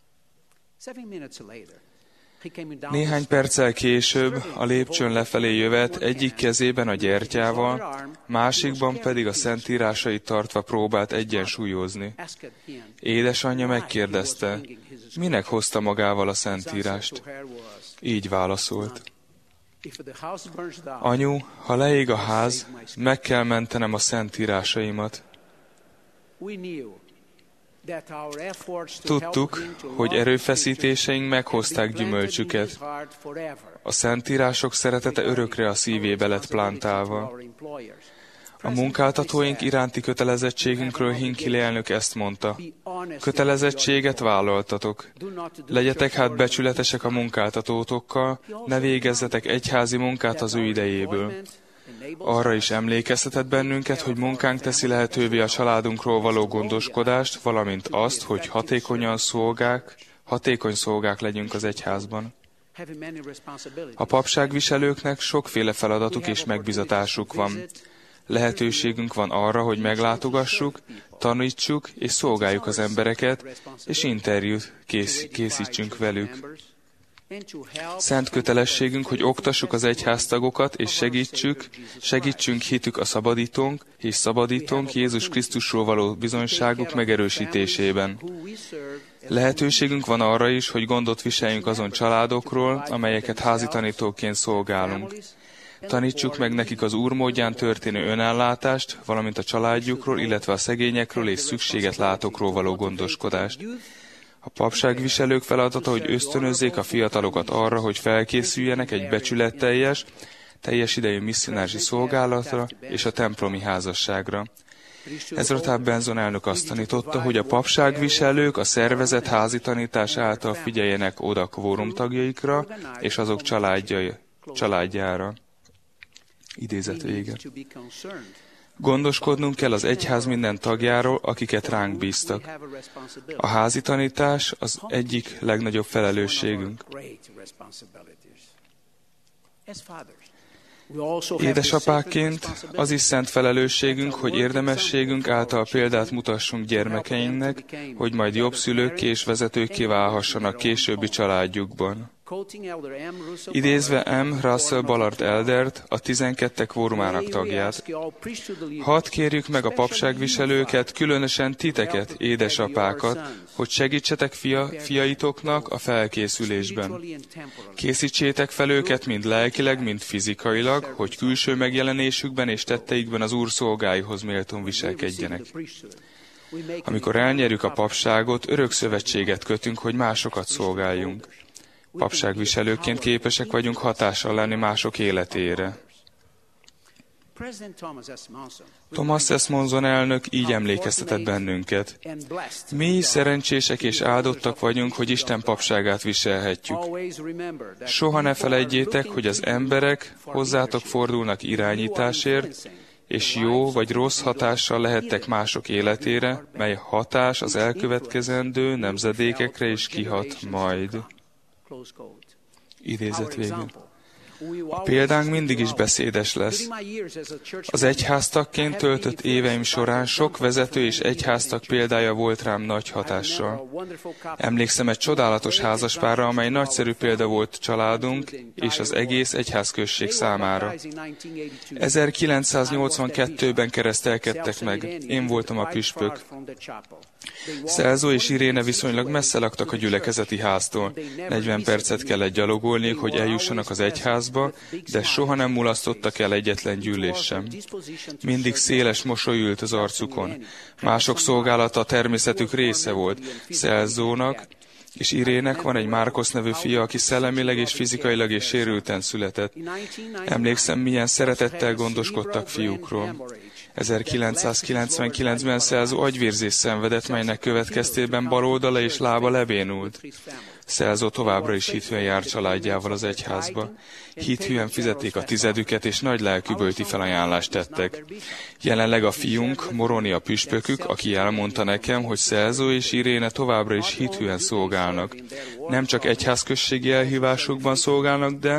Néhány perccel később a lépcsőn lefelé jövet, egyik kezében a gyertyával, másikban pedig a szentírásait tartva próbált egyensúlyozni. Édesanyja megkérdezte, minek hozta magával a szentírást. Így válaszolt: anyu, ha leég a ház, meg kell mentenem a szentírásaimat. Tudtuk, hogy erőfeszítéseink meghozták gyümölcsüket. A szentírások szeretete örökre a szívébe lett plántálva. A munkáltatóink iránti kötelezettségünkről Hinckley elnök ezt mondta: kötelezettséget vállaltatok. Legyetek hát becsületesek a munkáltatótokkal, ne végezzetek egyházi munkát az ő idejéből. Arra is emlékeztetett bennünket, hogy munkánk teszi lehetővé a családunkról való gondoskodást, valamint azt, hogy hatékony szolgák legyünk az egyházban. A papságviselőknek sokféle feladatuk és megbizatásuk van. Lehetőségünk van arra, hogy meglátogassuk, tanítsuk és szolgáljuk az embereket, és interjút készítsünk velük. Szent kötelességünk, hogy oktassuk az egyháztagokat, és segítsünk hitük a szabadítónk Jézus Krisztusról való bizonyságuk megerősítésében. Lehetőségünk van arra is, hogy gondot viseljünk azon családokról, amelyeket házi tanítóként szolgálunk. Tanítsuk meg nekik az Úr módján történő önellátást, valamint a családjukról, illetve a szegényekről és szükséget látókról való gondoskodást. A papságviselők feladata, hogy ösztönözzék a fiatalokat arra, hogy felkészüljenek egy becsületteljes, teljes idejű misszionási szolgálatra és a templomi házasságra. Ezra Taft Benson elnök azt tanította, hogy a papságviselők a szervezett házi tanítás által figyeljenek oda kvórum tagjaikra és azok családjára. Idézet vége. Gondoskodnunk kell az egyház minden tagjáról, akiket ránk bíztak. A házi tanítás az egyik legnagyobb felelősségünk. Édesapákként az is szent felelősségünk, hogy érdemességünk által példát mutassunk gyermekeinknek, hogy majd jobb szülőkké és vezetőkké válhassanak későbbi családjukban. Idézve M. Russell Ballard Eldert, a 12 kvórumának tagját, hadd kérjük meg a papságviselőket, különösen titeket, édesapákat, hogy segítsetek fiaitoknak a felkészülésben. Készítsétek fel őket mind lelkileg, mind fizikailag, hogy külső megjelenésükben és tetteikben az Úr szolgáihoz méltón viselkedjenek. Amikor elnyerjük a papságot, örök szövetséget kötünk, hogy másokat szolgáljunk. Papságviselőként képesek vagyunk hatással lenni mások életére. Thomas S. Monson elnök így emlékeztetett bennünket. Mi szerencsések és áldottak vagyunk, hogy Isten papságát viselhetjük. Soha ne felejtjétek, hogy az emberek hozzátok fordulnak irányításért, és jó vagy rossz hatással lehettek mások életére, mely hatás az elkövetkezendő nemzedékekre is kihat majd. Idézet végén. A példánk mindig is beszédes lesz. Az egyháztagként töltött éveim során sok vezető és egyháztag példája volt rám nagy hatással. Emlékszem egy csodálatos házaspárra, amely nagyszerű példa volt családunk és az egész egyházközség számára. 1982-ben keresztelkedtek meg. Én voltam a püspök. Celso és Iréne viszonylag messze laktak a gyülekezeti háztól. 40 percet kellett gyalogolniuk, hogy eljussanak az egyházba, de soha nem mulasztottak el egyetlen gyűlés sem. Mindig széles mosoly ült az arcukon. Mások szolgálata a természetük része volt. Celsónak és Irének van egy Márkosz nevű fia, aki szellemileg és fizikailag és sérülten született. Emlékszem, milyen szeretettel gondoskodtak fiúkról. 1999-ben Celso agyvérzést szenvedett, melynek következtében bal oldala és lába lebénult. Celso továbbra is hithűen jár családjával az egyházba. Hithűen fizették a tizedüket, és nagy lelkű bölti felajánlást tettek. Jelenleg a fiunk, Moroni a püspökük, aki elmondta nekem, hogy Celso és Iréne továbbra is hithűen szolgálnak. Nem csak egyházközségi elhívásukban szolgálnak, de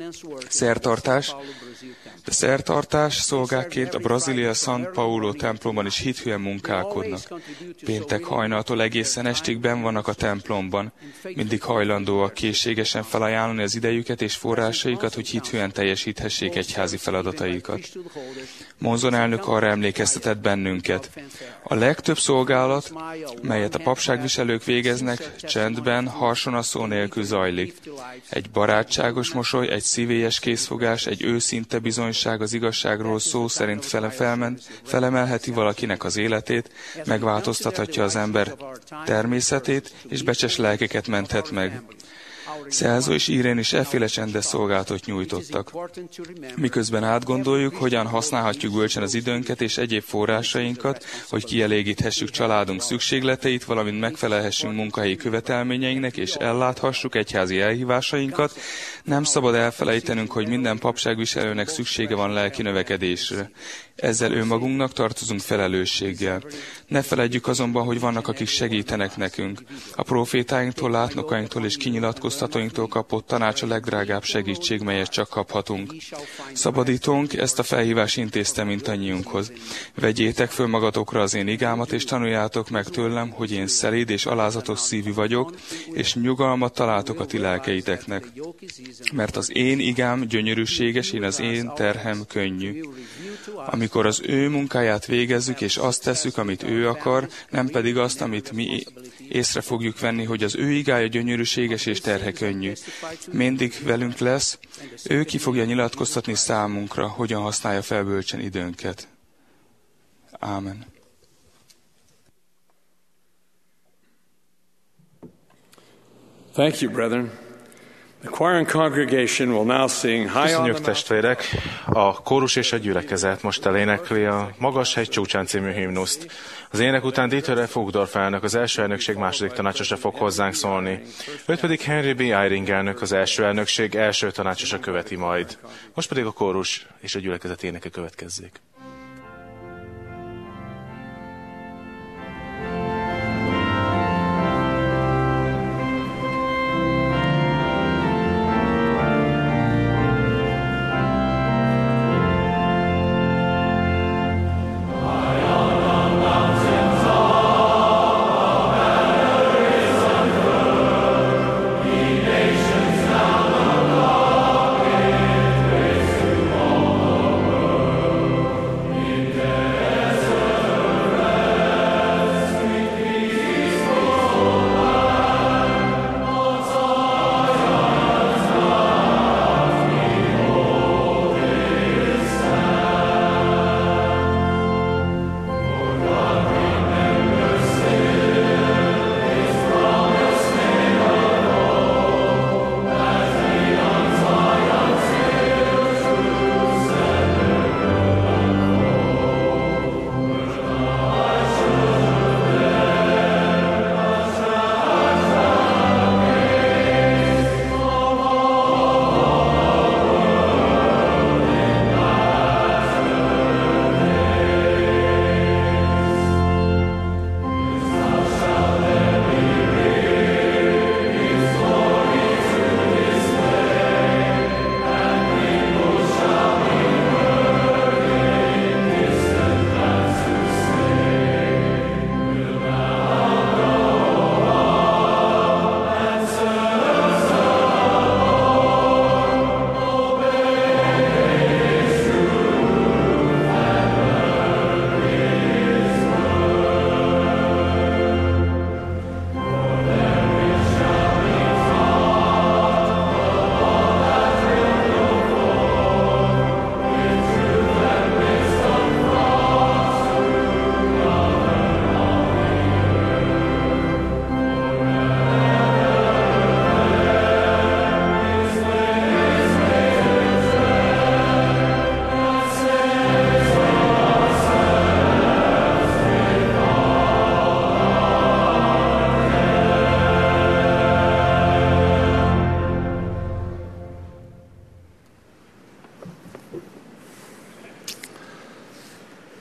szertartás szolgákként a Brazília São Paulo templomban is hithűen munkálkodnak. Péntek hajnaltól egészen estig benn vannak a templomban. Mindig hajlandóak készségesen felajánlani az idejüket és forrásaikat, hogy hithűen teljesíthessék egyházi feladataikat. Monson elnök arra emlékeztetett bennünket. A legtöbb szolgálat, melyet a papságviselők végeznek, csendben, harsonaszó nélkül zajlik. Egy barátságos mosoly, egy szívélyes készfogás, egy őszinte bizonyság az igazságról szó szerint felemelheti valakinek az életét, megváltoztathatja az ember természetét, és becses lelkeket menthet meg. Celso és Irén is efféle csendes szolgálatot nyújtottak. Miközben átgondoljuk, hogyan használhatjuk bölcsen az időnket és egyéb forrásainkat, hogy kielégíthessük családunk szükségleteit, valamint megfelelhessünk munkahelyi követelményeinknek és elláthassuk egyházi elhívásainkat, nem szabad elfelejtenünk, hogy minden papságviselőnek szüksége van lelki növekedésre. Ezzel önmagunknak tartozunk felelősséggel. Ne feledjük azonban, hogy vannak, akik segítenek nekünk. A profétáinktól, látnokainktól és kinyilatkoztatóinktól kapott tanács a legdrágább segítség, melyet csak kaphatunk. Szabadítónk ezt a felhívást intézte mindannyiunkhoz. Vegyétek föl magatokra az én igámat, és tanuljátok meg tőlem, hogy én szelíd és alázatos szívű vagyok, és nyugalmat találtok a ti lelkeiteknek. Mert az én igám gyönyörűséges, én az én terhem könnyű. Amikor az ő munkáját végezzük, és azt tesszük, amit ő akar, nem pedig azt, amit mi észre fogjuk venni, hogy az ő igája gyönyörűséges és terhe könnyű. Mindig velünk lesz, ő ki fogja nyilatkoztatni számunkra, hogyan használja fel bölcsen időnket. Ámen. Thank you, brethren. The choir and congregation will now sing High on Köszönjük, the testvérek! A kórus és a gyülekezet most elénekli a Magas hegy csúcsán című himnuszt. Az ének után Dieter F. Uchtdorf elnök, az első elnökség második tanácsosa fog hozzánk szólni. Őt pedig Henry B. Eyring elnök, az első elnökség első tanácsosa követi majd. Most pedig a kórus és a gyülekezet éneke következzék.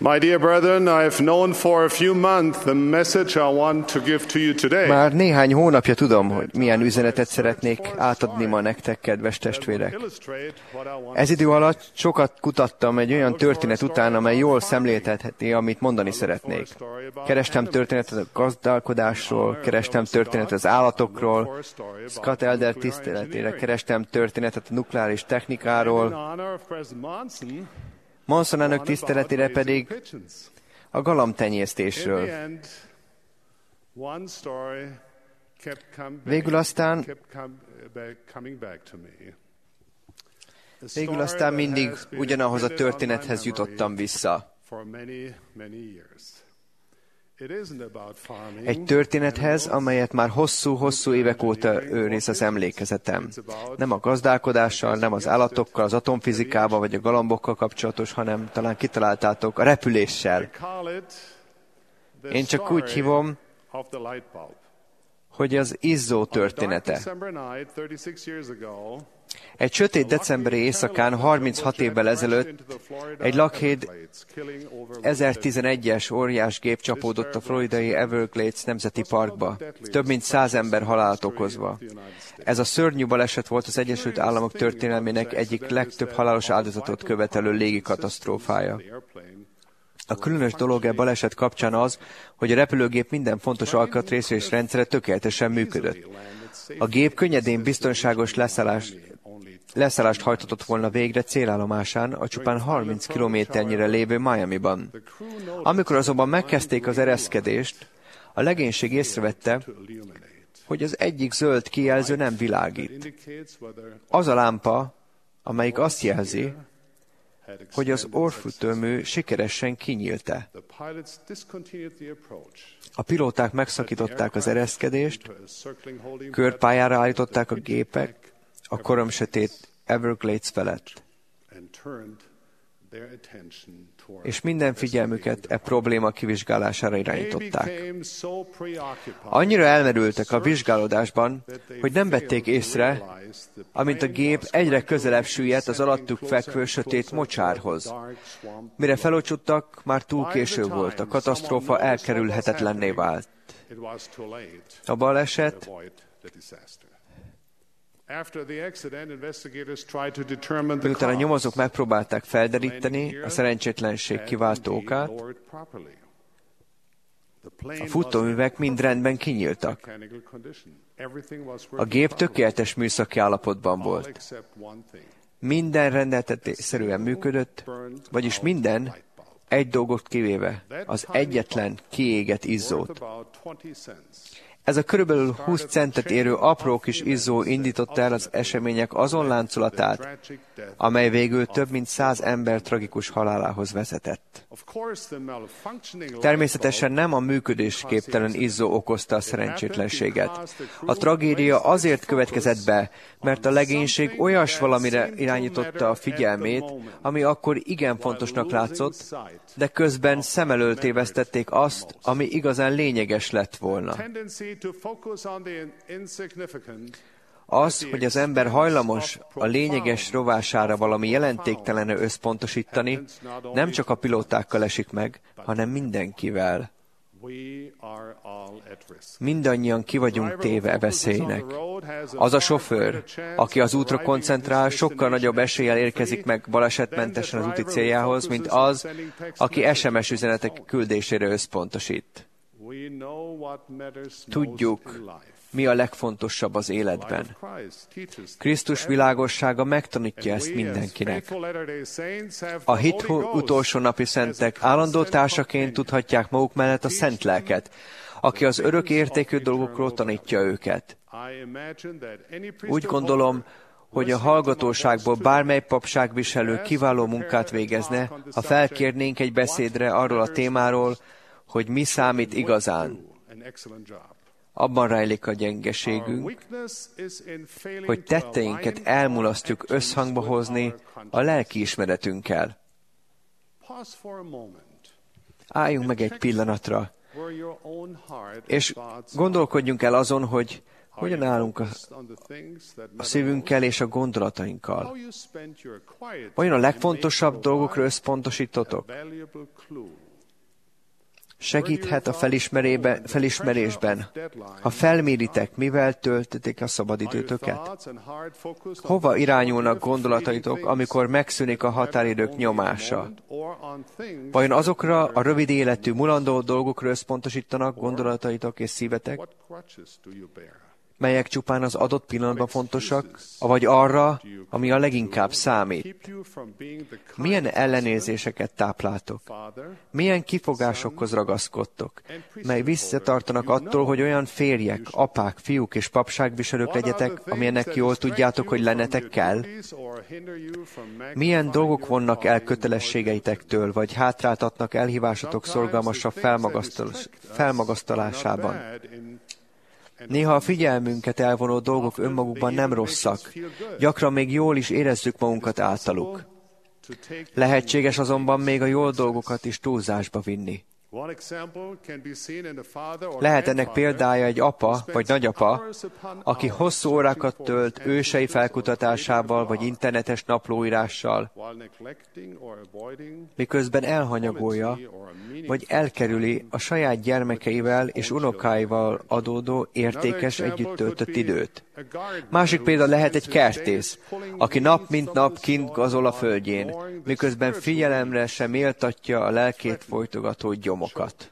My dear brethren, I have known for a few months the message I want to give to you today. Már néhány hónapja tudom, hogy milyen üzenetet szeretnék átadni ma nektek, kedves testvérek. Ez idő alatt sokat kutattam egy olyan történet után, amely jól szemléltetheti, amit mondani szeretnék. Kerestem történetet a gazdálkodásról, kerestem történetet az állatokról, Scott Elder tiszteletére kerestem történetet a nukleáris technikáról, Monson elnök tiszteletére pedig a galamtenyésztésről. Végül aztán mindig ugyanahoz a történethez jutottam vissza. Egy történethez, amelyet már hosszú-hosszú évek óta őriz az emlékezetem. Nem a gazdálkodással, nem az állatokkal, az atomfizikával vagy a galambokkal kapcsolatos, hanem talán kitaláltátok, a repüléssel. Én csak úgy hívom, hogy az izzó története. Egy sötét decemberi éjszakán 36 évvel ezelőtt egy Lockheed 1011-es óriásgép csapódott a floridai Everglades Nemzeti Parkba, több mint 100 ember halált okozva. Ez a szörnyű baleset volt az Egyesült Államok történelmének egyik legtöbb halálos áldozatot követelő légikatasztrófája. A különös dolog e baleset kapcsán az, hogy a repülőgép minden fontos alkatrész és rendszere tökéletesen működött. A gép könnyedén biztonságos leszállást hajtatott volna végre célállomásán, a csupán 30 kilométernyire lévő Miamiban. Amikor azonban megkezdték az ereszkedést, a legénység észrevette, hogy az egyik zöld kijelző nem világít. Az a lámpa, amelyik azt jelzi, hogy az orrfűtőmű sikeresen kinyílte. A pilóták megszakították az ereszkedést, körpályára állították a gépek a koromsötét Everglades felett, és minden figyelmüket e probléma kivizsgálására irányították. Annyira elmerültek a vizsgálódásban, hogy nem vették észre, amint a gép egyre közelebb süllyedt az alattuk fekvő sötét mocsárhoz. Mire felocsuttak, már túl késő volt, a katasztrófa elkerülhetetlenné vált. A baleset miután a nyomozók megpróbálták felderíteni a szerencsétlenség kiváltó okát, a futóművek mind rendben kinyíltak. A gép tökéletes műszaki állapotban volt. Minden rendeltetésszerűen működött, vagyis minden, egy dolgot kivéve, az egyetlen kiégett izzót. Ez a körülbelül 20 centet érő apró kis izzó indította el az események azon láncolatát, amely végül több mint 100 ember tragikus halálához vezetett. Természetesen nem a működésképtelen izzó okozta a szerencsétlenséget. A tragédia azért következett be, mert a legénység olyas valamire irányította a figyelmét, ami akkor igen fontosnak látszott, de közben szem elől tévesztették azt, ami igazán lényeges lett volna. Az, hogy az ember hajlamos a lényeges rovására valami jelentéktelenre összpontosítani, nem csak a pilótákkal esik meg, hanem mindenkivel. Mindannyian ki vagyunk téve e veszélynek. Az a sofőr, aki az útra koncentrál, sokkal nagyobb eséllyel érkezik meg balesetmentesen az úti céljához, mint az, aki SMS üzenetek küldésére összpontosít. Tudjuk, mi a legfontosabb az életben. Krisztus világossága megtanítja ezt mindenkinek. A hit utolsó napi szentek állandó társaként tudhatják maguk mellett a Szent Lelket, aki az örök értékű dolgokról tanítja őket. Úgy gondolom, hogy a hallgatóságból bármely papságviselő kiváló munkát végezne, ha felkérnénk egy beszédre arról a témáról, hogy mi számít igazán. Abban rejlik a gyengeségünk, hogy tetteinket elmulasztjuk összhangba hozni a lelkiismeretünkkel. Álljunk meg egy pillanatra, és gondolkodjunk el azon, hogy Hogyan állunk a szívünkkel és a gondolatainkkal? Vajon a legfontosabb dolgokra összpontosítotok? Segíthet a felismerésben, ha felméritek, mivel töltötik a szabadidőtöket? Hova irányulnak gondolataitok, amikor megszűnik a határidők nyomása? Vajon azokra a rövid életű, mulandó dolgokra összpontosítanak gondolataitok és szívetek, melyek csupán az adott pillanatban fontosak, vagy arra, ami a leginkább számít? Milyen ellenérzéseket tápláltok? Milyen kifogásokhoz ragaszkodtok, mely visszatartanak attól, hogy olyan férjek, apák, fiúk és papságviselők legyetek, amilyennek jól tudjátok, hogy lennetek kell? Milyen dolgok vonnak el kötelességeitektől, vagy hátráltatnak elhívásotok szorgalmasabb felmagasztalásában? Néha a figyelmünket elvonó dolgok önmagukban nem rosszak, gyakran még jól is érezzük magunkat általuk. Lehetséges azonban még a jó dolgokat is túlzásba vinni. Lehet ennek példája egy apa vagy nagyapa, aki hosszú órákat tölt ősei felkutatásával vagy internetes naplóírással, miközben elhanyagolja vagy elkerüli a saját gyermekeivel és unokáival adódó értékes együtt töltött időt. Másik példa lehet egy kertész, aki nap mint nap kint gazol a földjén, miközben figyelemre sem méltatja a lelkét folytogató gyomokat.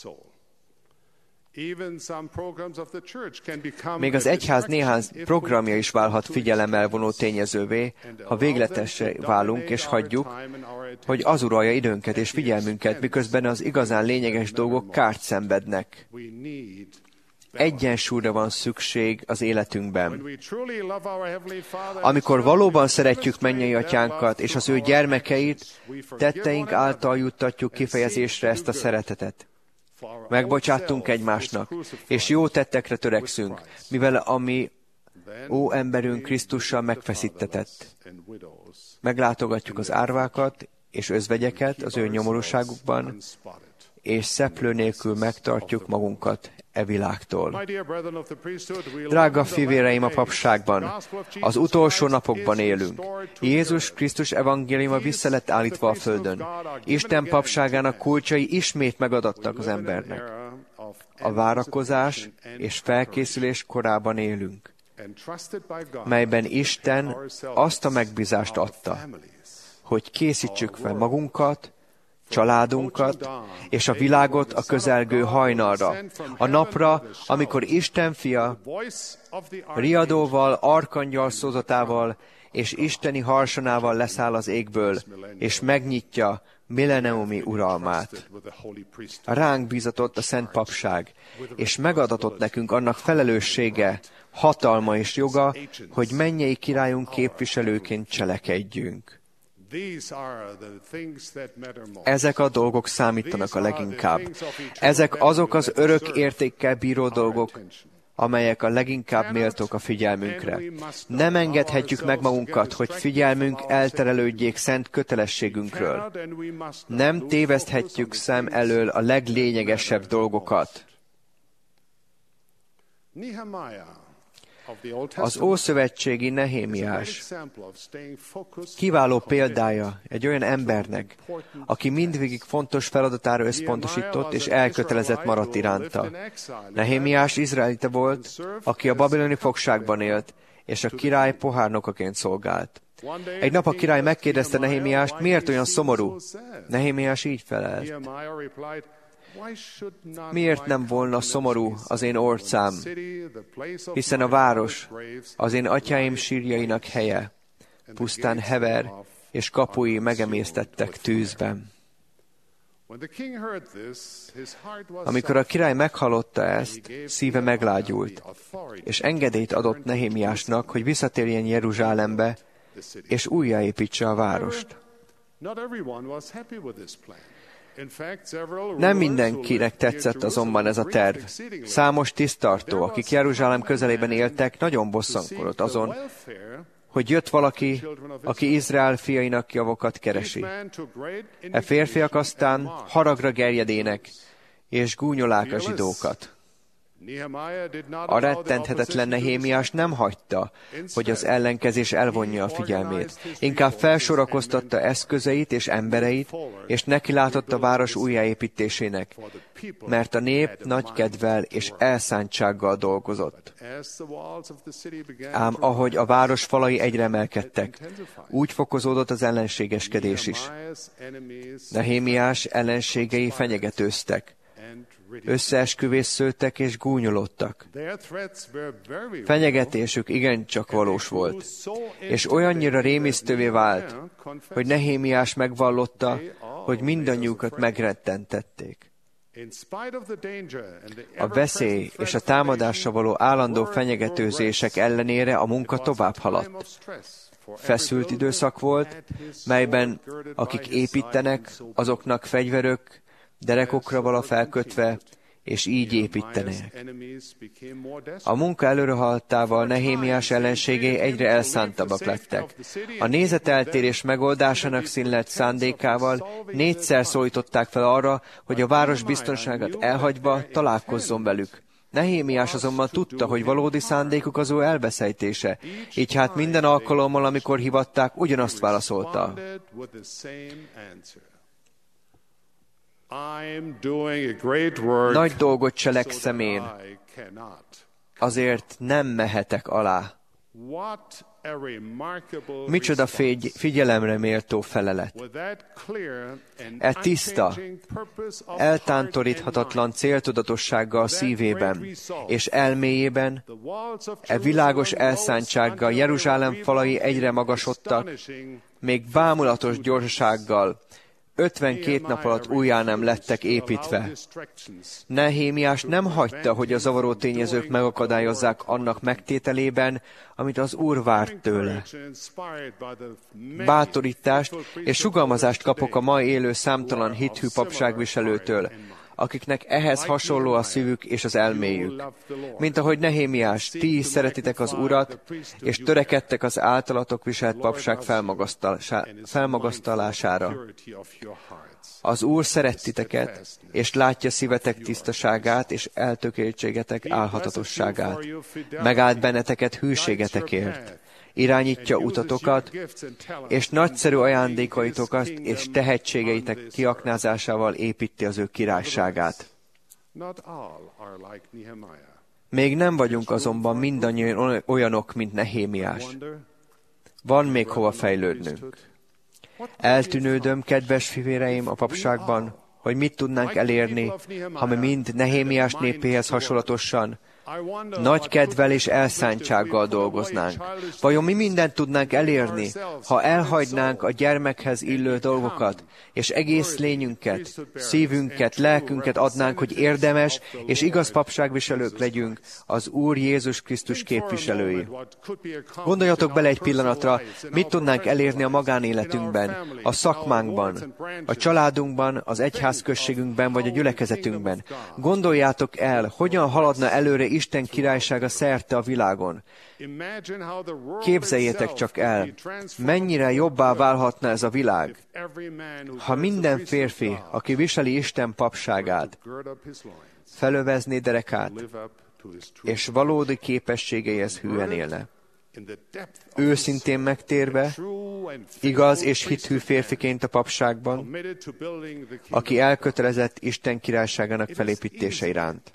Még az egyház néhány programja is válhat figyelemmel vonó tényezővé, ha végletessé válunk és hagyjuk, hogy az uralja időnket és figyelmünket, miközben az igazán lényeges dolgok kárt szenvednek. Egyensúlyra van szükség az életünkben. Amikor valóban szeretjük mennyei atyánkat és az ő gyermekeit, tetteink által juttatjuk kifejezésre ezt a szeretetet. Megbocsátunk egymásnak, és jó tettekre törekszünk, mivel a mi ó emberünk Krisztussal megfeszítetett. Meglátogatjuk az árvákat és özvegyeket az ő nyomorúságukban, és szeplő nélkül megtartjuk magunkat e világtól. Drága fivéreim a papságban, az utolsó napokban élünk. Jézus Krisztus evangéliuma vissza lett állítva a földön. Isten papságának kulcsai ismét megadattak az embernek. A várakozás és felkészülés korában élünk, melyben Isten azt a megbízást adta, hogy készítsük fel magunkat, családunkat és a világot a közelgő hajnalra, a napra, amikor Isten fia riadóval, arkangyal szózatával és isteni harsonával leszáll az égből, és megnyitja milleniumi uralmát. Ránk bízatott a Szent Papság, és megadatott nekünk annak felelőssége, hatalma és joga, hogy mennyei királyunk képviselőként cselekedjünk. Ezek a dolgok számítanak a leginkább. Ezek azok az örök értékkel bíró dolgok, amelyek a leginkább méltók a figyelmünkre. Nem engedhetjük meg magunkat, hogy figyelmünk elterelődjék szent kötelességünkről. Nem téveszthetjük szem elől a leglényegesebb dolgokat. Az ószövetségi Nehémiás kiváló példája egy olyan embernek, aki mindvégig fontos feladatára összpontosított és elkötelezett maradt iránta. Nehémiás izraelita volt, aki a babiloni fogságban élt, és a király pohárnokaként szolgált. Egy nap a király megkérdezte Nehémiást, miért olyan szomorú? Nehémiás így felelt: miért nem volna szomorú az én orcám, hiszen a város az én atyáim sírjainak helye, pusztán hever, és kapui megemésztettek tűzben. Amikor a király meghallotta ezt, szíve meglágyult, és engedélyt adott Nehémiásnak, hogy visszatérjen Jeruzsálembe, és újjáépítse a várost. Nem mindenkinek tetszett azonban ez a terv. Számos tiszttartó, akik Jeruzsálem közelében éltek, nagyon bosszankodott azon, hogy jött valaki, aki Izrael fiainak javokat keresi. E férfiak aztán haragra gerjedének, és gúnyolák a zsidókat. A rettenthetetlen Nehémiás nem hagyta, hogy az ellenkezés elvonja a figyelmét. Inkább felsorakoztatta eszközeit és embereit, és nekilátott a város újjáépítésének, mert a nép nagy kedvel és elszántsággal dolgozott. Ám ahogy a város falai egyre emelkedtek, úgy fokozódott az ellenségeskedés is. Nehémiás ellenségei fenyegetőztek, összeesküvést szőttek és gúnyolódtak. Fenyegetésük igencsak valós volt, és olyannyira rémisztővé vált, hogy Nehémiás megvallotta, hogy mindannyiukat megrettentették. A veszély és a támadásra való állandó fenyegetőzések ellenére a munka tovább haladt. Feszült időszak volt, melyben akik építenek, azoknak fegyverök, derekokra vala felkötve, és így építenek. A munka előrehaladtával Nehémiás ellenségei egyre elszántabbak lettek. A nézeteltérés megoldásának színlelt szándékával 4-szer szólították fel arra, hogy a város biztonságát elhagyva találkozzon velük. Nehémiás azonban tudta, hogy valódi szándékuk az ő elveszejtése, így hát minden alkalommal, amikor hívatták, ugyanazt válaszolta. Nagy dolgot cselekszem én, azért nem mehetek alá. Micsoda figyelemre méltó felelet. E tiszta, eltántoríthatatlan céltudatossággal szívében és elméjében, e világos elszántsággal Jeruzsálem falai egyre magasodtak, még bámulatos gyorsasággal, 52 nap alatt újjá nem lettek építve. Nehémiás nem hagyta, hogy a zavaró tényezők megakadályozzák annak megtételében, amit az Úr várt tőle. Bátorítást és sugalmazást kapok a ma élő számtalan hithű papságviselőtől, akiknek ehhez hasonló a szívük és az elméjük. Mint ahogy Nehémiás, ti is szeretitek az Urat, és törekedtek az általatok viselt papság felmagasztalására. Az Úr szeret titeket, és látja szívetek tisztaságát és eltökéltségetek álhatatosságát. Megáld benneteket hűségetekért. Irányítja utatokat, és nagyszerű ajándékaitokat és tehetségeitek kiaknázásával építi az ő királyságát. Még nem vagyunk azonban mindannyian olyanok, mint Nehémiás. Van még hova fejlődnünk. Eltűnődöm, kedves fivéreim, a papságban, hogy mit tudnánk elérni, ha mi mind Nehémiás népéhez hasonlatosan nagy kedvel és elszántsággal dolgoznánk. Vajon mi mindent tudnánk elérni, ha elhagynánk a gyermekhez illő dolgokat, és egész lényünket, szívünket, lelkünket adnánk, hogy érdemes és igaz papságviselők legyünk, az Úr Jézus Krisztus képviselői. Gondoljatok bele egy pillanatra, mit tudnánk elérni a magánéletünkben, a szakmánkban, a családunkban, az egyházközségünkben vagy a gyülekezetünkben. Gondoljátok el, hogyan haladna előre Isten királysága szerte a világon. Képzeljétek csak el, mennyire jobbá válhatna ez a világ, ha minden férfi, aki viseli Isten papságát, felövezné derekát, és valódi képességeihez hűen élne. Őszintén megtérve, igaz és hithű férfiként a papságban, aki elkötelezett Isten királyságának felépítése iránt.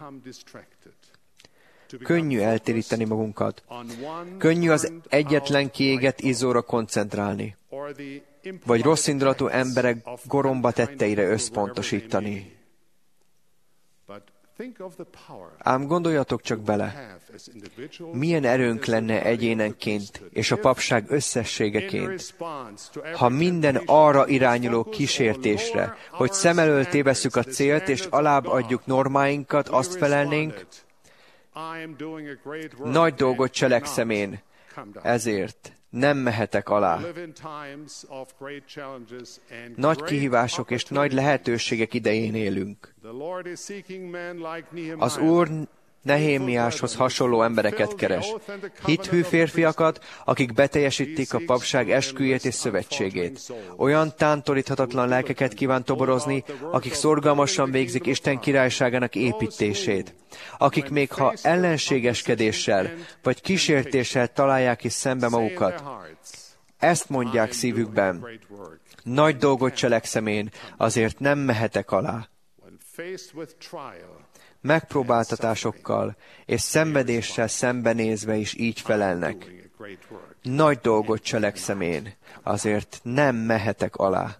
Könnyű eltéríteni magunkat. Könnyű az egyetlen kiégett izzóra koncentrálni, vagy rosszindulatú emberek goromba tetteire összpontosítani. Ám gondoljatok csak bele, milyen erőnk lenne egyénenként és a papság összességeként, ha minden arra irányuló kísértésre, hogy szem elől tévesszük a célt és alább adjuk normáinkat, azt felelnénk, nagy dolgot cselekszem én, ezért nem mehetek alá. Nagy kihívások és nagy lehetőségek idején élünk. Az Úr Nehémiáshoz hasonló embereket keres. Hithű férfiakat, akik beteljesítik a papság esküjét és szövetségét. Olyan tántoríthatatlan lelkeket kíván toborozni, akik szorgalmasan végzik Isten királyságának építését. Akik még ha ellenségeskedéssel vagy kísértéssel találják is szembe magukat, ezt mondják szívükben: nagy dolgot cselekszem én, azért nem mehetek alá. Megpróbáltatásokkal és szenvedéssel szembenézve is így felelnek: nagy dolgot cselekszem én, azért nem mehetek alá.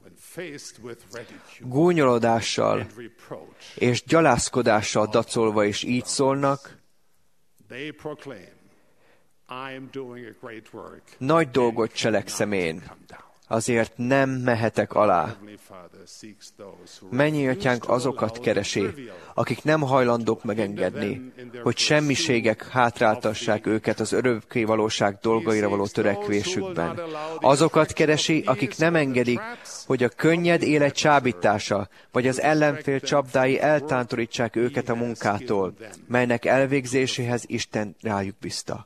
Gúnyolodással és gyalázkodással dacolva is így szólnak: nagy dolgot cselekszem én, azért nem mehetek alá. Mennyi atyánk azokat keresi, akik nem hajlandók megengedni, hogy semmiségek hátráltassák őket az örökké valóság dolgaira való törekvésükben. Azokat keresi, akik nem engedik, hogy a könnyed élet csábítása, vagy az ellenfél csapdái eltántorítsák őket a munkától, melynek elvégzéséhez Isten rájuk bízta.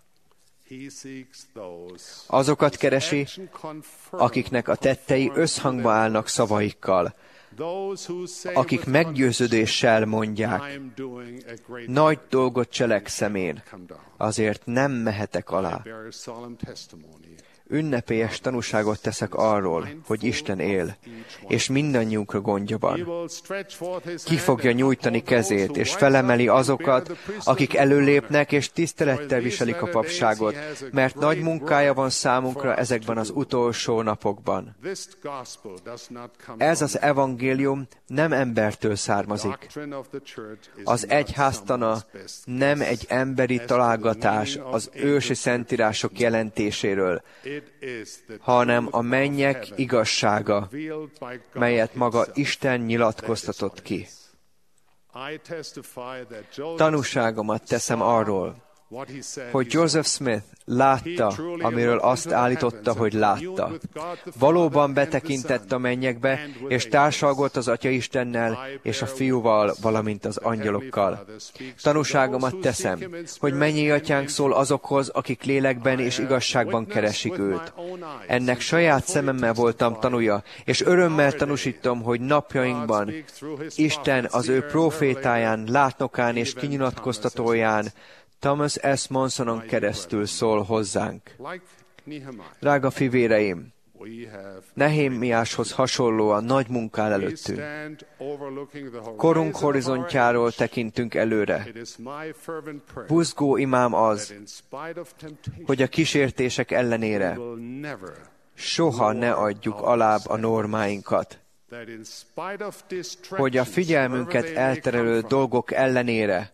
Azokat keresi, akiknek a tettei összhangba állnak szavaikkal, akik meggyőződéssel mondják: nagy dolgot cselekszem én, azért nem mehetek alá. Ünnepélyes tanúságot teszek arról, hogy Isten él, és mindannyiunkra gondja van. Ki fogja nyújtani kezét, és felemeli azokat, akik előlépnek, és tisztelettel viselik a papságot, mert nagy munkája van számunkra ezekben az utolsó napokban. Ez az evangélium nem embertől származik. Az egyháztana nem egy emberi találgatás az ősi szentírások jelentéséről, hanem a mennyek igazsága, melyet maga Isten nyilatkoztatott ki. Tanúságomat teszem arról, hogy Joseph Smith látta, amiről azt állította, hogy látta. Valóban betekintett a mennyekbe, és társalgott az Atya Istennel és a Fiúval, valamint az angyalokkal. Tanúságomat teszem, hogy mennyi atyánk szól azokhoz, akik lélekben és igazságban keresik őt. Ennek saját szememmel voltam tanúja, és örömmel tanúsítom, hogy napjainkban Isten az ő profétáján, látnokán és kinyilatkoztatóján, Thomas S. Monsonon keresztül szól hozzánk. Drága fivéreim, Nehémiáshoz hasonlóan nagy munka áll előttünk. Korunk horizontjáról tekintünk előre. Buzgó imám az, hogy a kísértések ellenére soha ne adjuk alább a normáinkat. Hogy a figyelmünket elterelő dolgok ellenére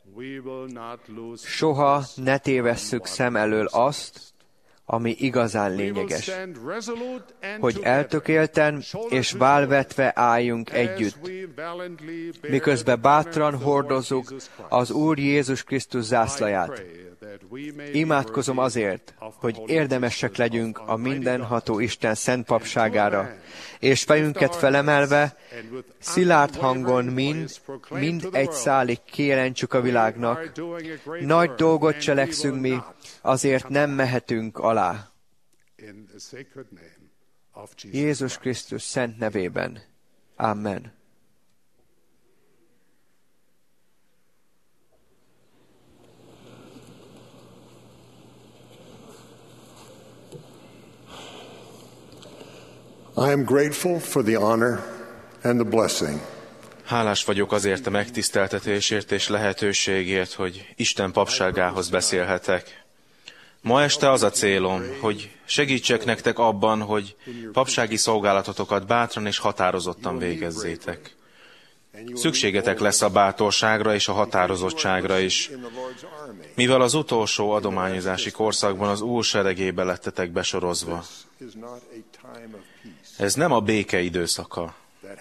soha ne tévesszük szem elől azt, ami igazán lényeges. Hogy eltökélten és válvetve álljunk együtt, miközben bátran hordozzuk az Úr Jézus Krisztus zászlaját. Imádkozom azért, hogy érdemesek legyünk a mindenható Isten szent papságára, és fejünket felemelve, szilárd hangon mind egy szálig kijelentsük a világnak: nagy dolgot cselekszünk mi, azért nem mehetünk alá. Jézus Krisztus szent nevében. Amen. I am grateful for the honor and the blessing. Hálás vagyok azért a megtiszteltetésért és lehetőségért, hogy Isten papságához beszélhetek. Ma este az a célom, hogy segítsek nektek abban, hogy papsági szolgálatotokat bátran és határozottan végezzétek. Szükségetek lesz a bátorságra és a határozottságra is, mivel az utolsó adományozási korszakban az Úr seregébe lettetek besorozva. Ez nem a béke időszaka.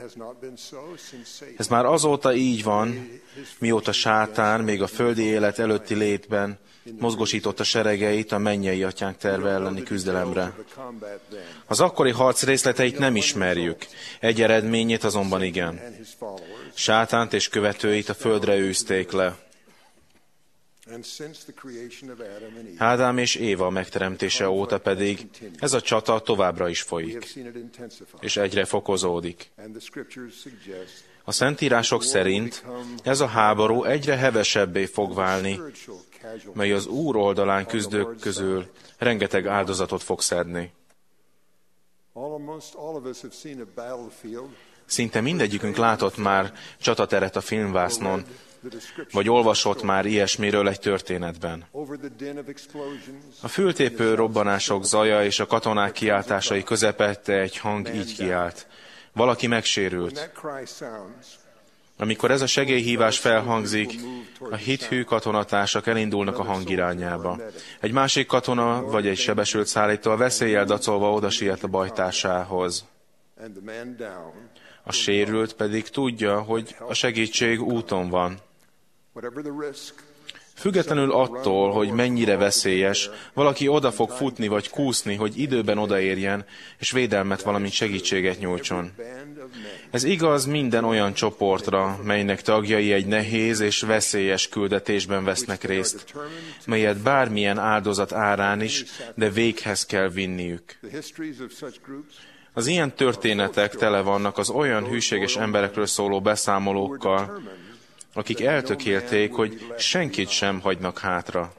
Ez már azóta így van, mióta Sátán még a földi élet előtti létben mozgósította seregeit a mennyei atyánk terve elleni küzdelemre. Az akkori harc részleteit nem ismerjük, egy eredményét azonban igen. Sátánt és követőit a földre űzték le. Ádám és Éva megteremtése óta pedig ez a csata továbbra is folyik, és egyre fokozódik. A Szentírások szerint ez a háború egyre hevesebbé fog válni, mely az Úr oldalán küzdők közül rengeteg áldozatot fog szedni. Szinte mindegyikünk látott már csatateret a filmvásznon, vagy olvasott már ilyesmiről egy történetben. A fültépő robbanások zaja és a katonák kiáltásai közepette egy hang így kiált. Valaki megsérült. Amikor ez a segélyhívás felhangzik, a hithű katonatársak elindulnak a hang irányába. Egy másik katona vagy egy sebesült szállító a veszéllyel dacolva odasiet a bajtársához. A sérült pedig tudja, hogy a segítség úton van. Függetlenül attól, hogy mennyire veszélyes, valaki oda fog futni vagy kúszni, hogy időben odaérjen, és védelmet, valamint segítséget nyújtson. Ez igaz minden olyan csoportra, melynek tagjai egy nehéz és veszélyes küldetésben vesznek részt, melyet bármilyen áldozat árán is, de véghez kell vinniük. Az ilyen történetek tele vannak az olyan hűséges emberekről szóló beszámolókkal, akik eltökélték, hogy senkit sem hagynak hátra.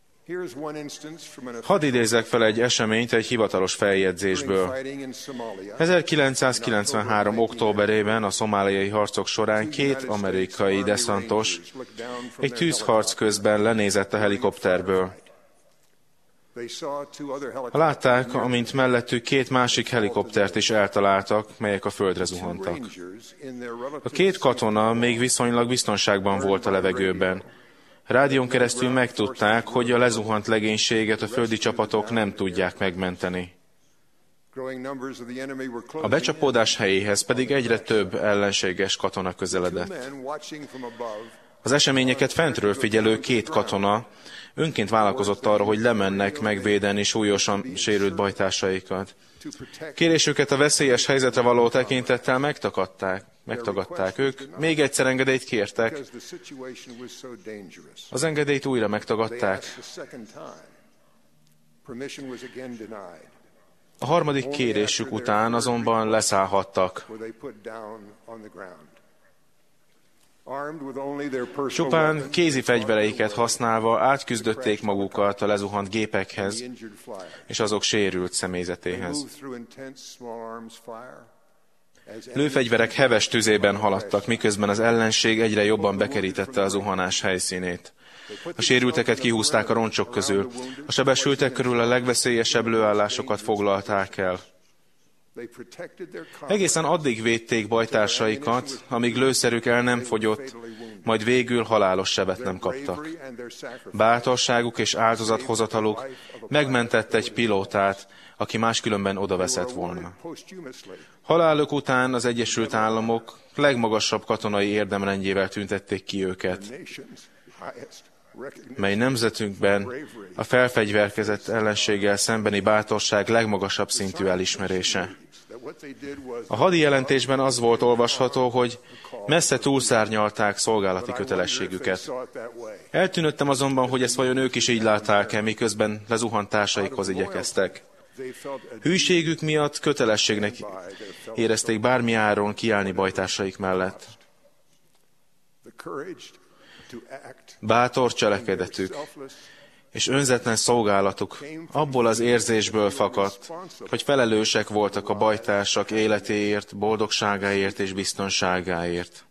Hadd idézzek fel egy eseményt egy hivatalos feljegyzésből. 1993. októberében a szomáliai harcok során 2 amerikai deszantos egy tűzharc közben lenézett a helikopterből. Látták, amint mellettük 2 másik helikoptert is eltaláltak, melyek a földre zuhantak. A 2 katona még viszonylag biztonságban volt a levegőben. Rádión keresztül megtudták, hogy a lezuhant legénységet a földi csapatok nem tudják megmenteni. A becsapódás helyéhez pedig egyre több ellenséges katona közeledett. Az eseményeket fentről figyelő 2 katona önként vállalkozott arra, hogy lemennek megvédeni súlyosan sérült bajtársaikat. Kérésüket a veszélyes helyzetre való tekintettel megtagadták ők, még egyszer engedélyt kértek. Az engedélyt újra megtagadták. A harmadik kérésük után azonban leszállhattak. Csupán kézi fegyvereiket használva átküzdötték magukat a lezuhant gépekhez és azok sérült személyzetéhez. Lőfegyverek heves tüzében haladtak, miközben az ellenség egyre jobban bekerítette a zuhanás helyszínét. A sérülteket kihúzták a roncsok közül, a sebesültek körül a legveszélyesebb lőállásokat foglalták el. Egészen addig védték bajtársaikat, amíg lőszerük el nem fogyott, majd végül halálos sebet nem kaptak. Bátorságuk és áldozathozataluk megmentett egy pilótát, aki máskülönben odaveszett volna. Haláluk után az Egyesült Államok legmagasabb katonai érdemrendjével tüntették ki őket, mely nemzetünkben a felfegyverkezett ellenséggel szembeni bátorság legmagasabb szintű elismerése. A hadi jelentésben az volt olvasható, hogy messze túlszárnyalták szolgálati kötelességüket. Eltűnődtem azonban, hogy ezt vajon ők is így látták-e, miközben lezuhant társaikhoz igyekeztek. Hűségük miatt kötelességnek érezték bármi áron kiállni bajtársaik mellett. Bátor cselekedetük és önzetlen szolgálatuk abból az érzésből fakadt, hogy felelősek voltak a bajtársak életéért, boldogságáért és biztonságáért.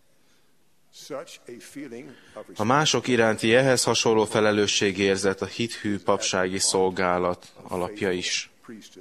A mások iránti ehhez hasonló felelősségérzet a hithű papsági szolgálat alapja is.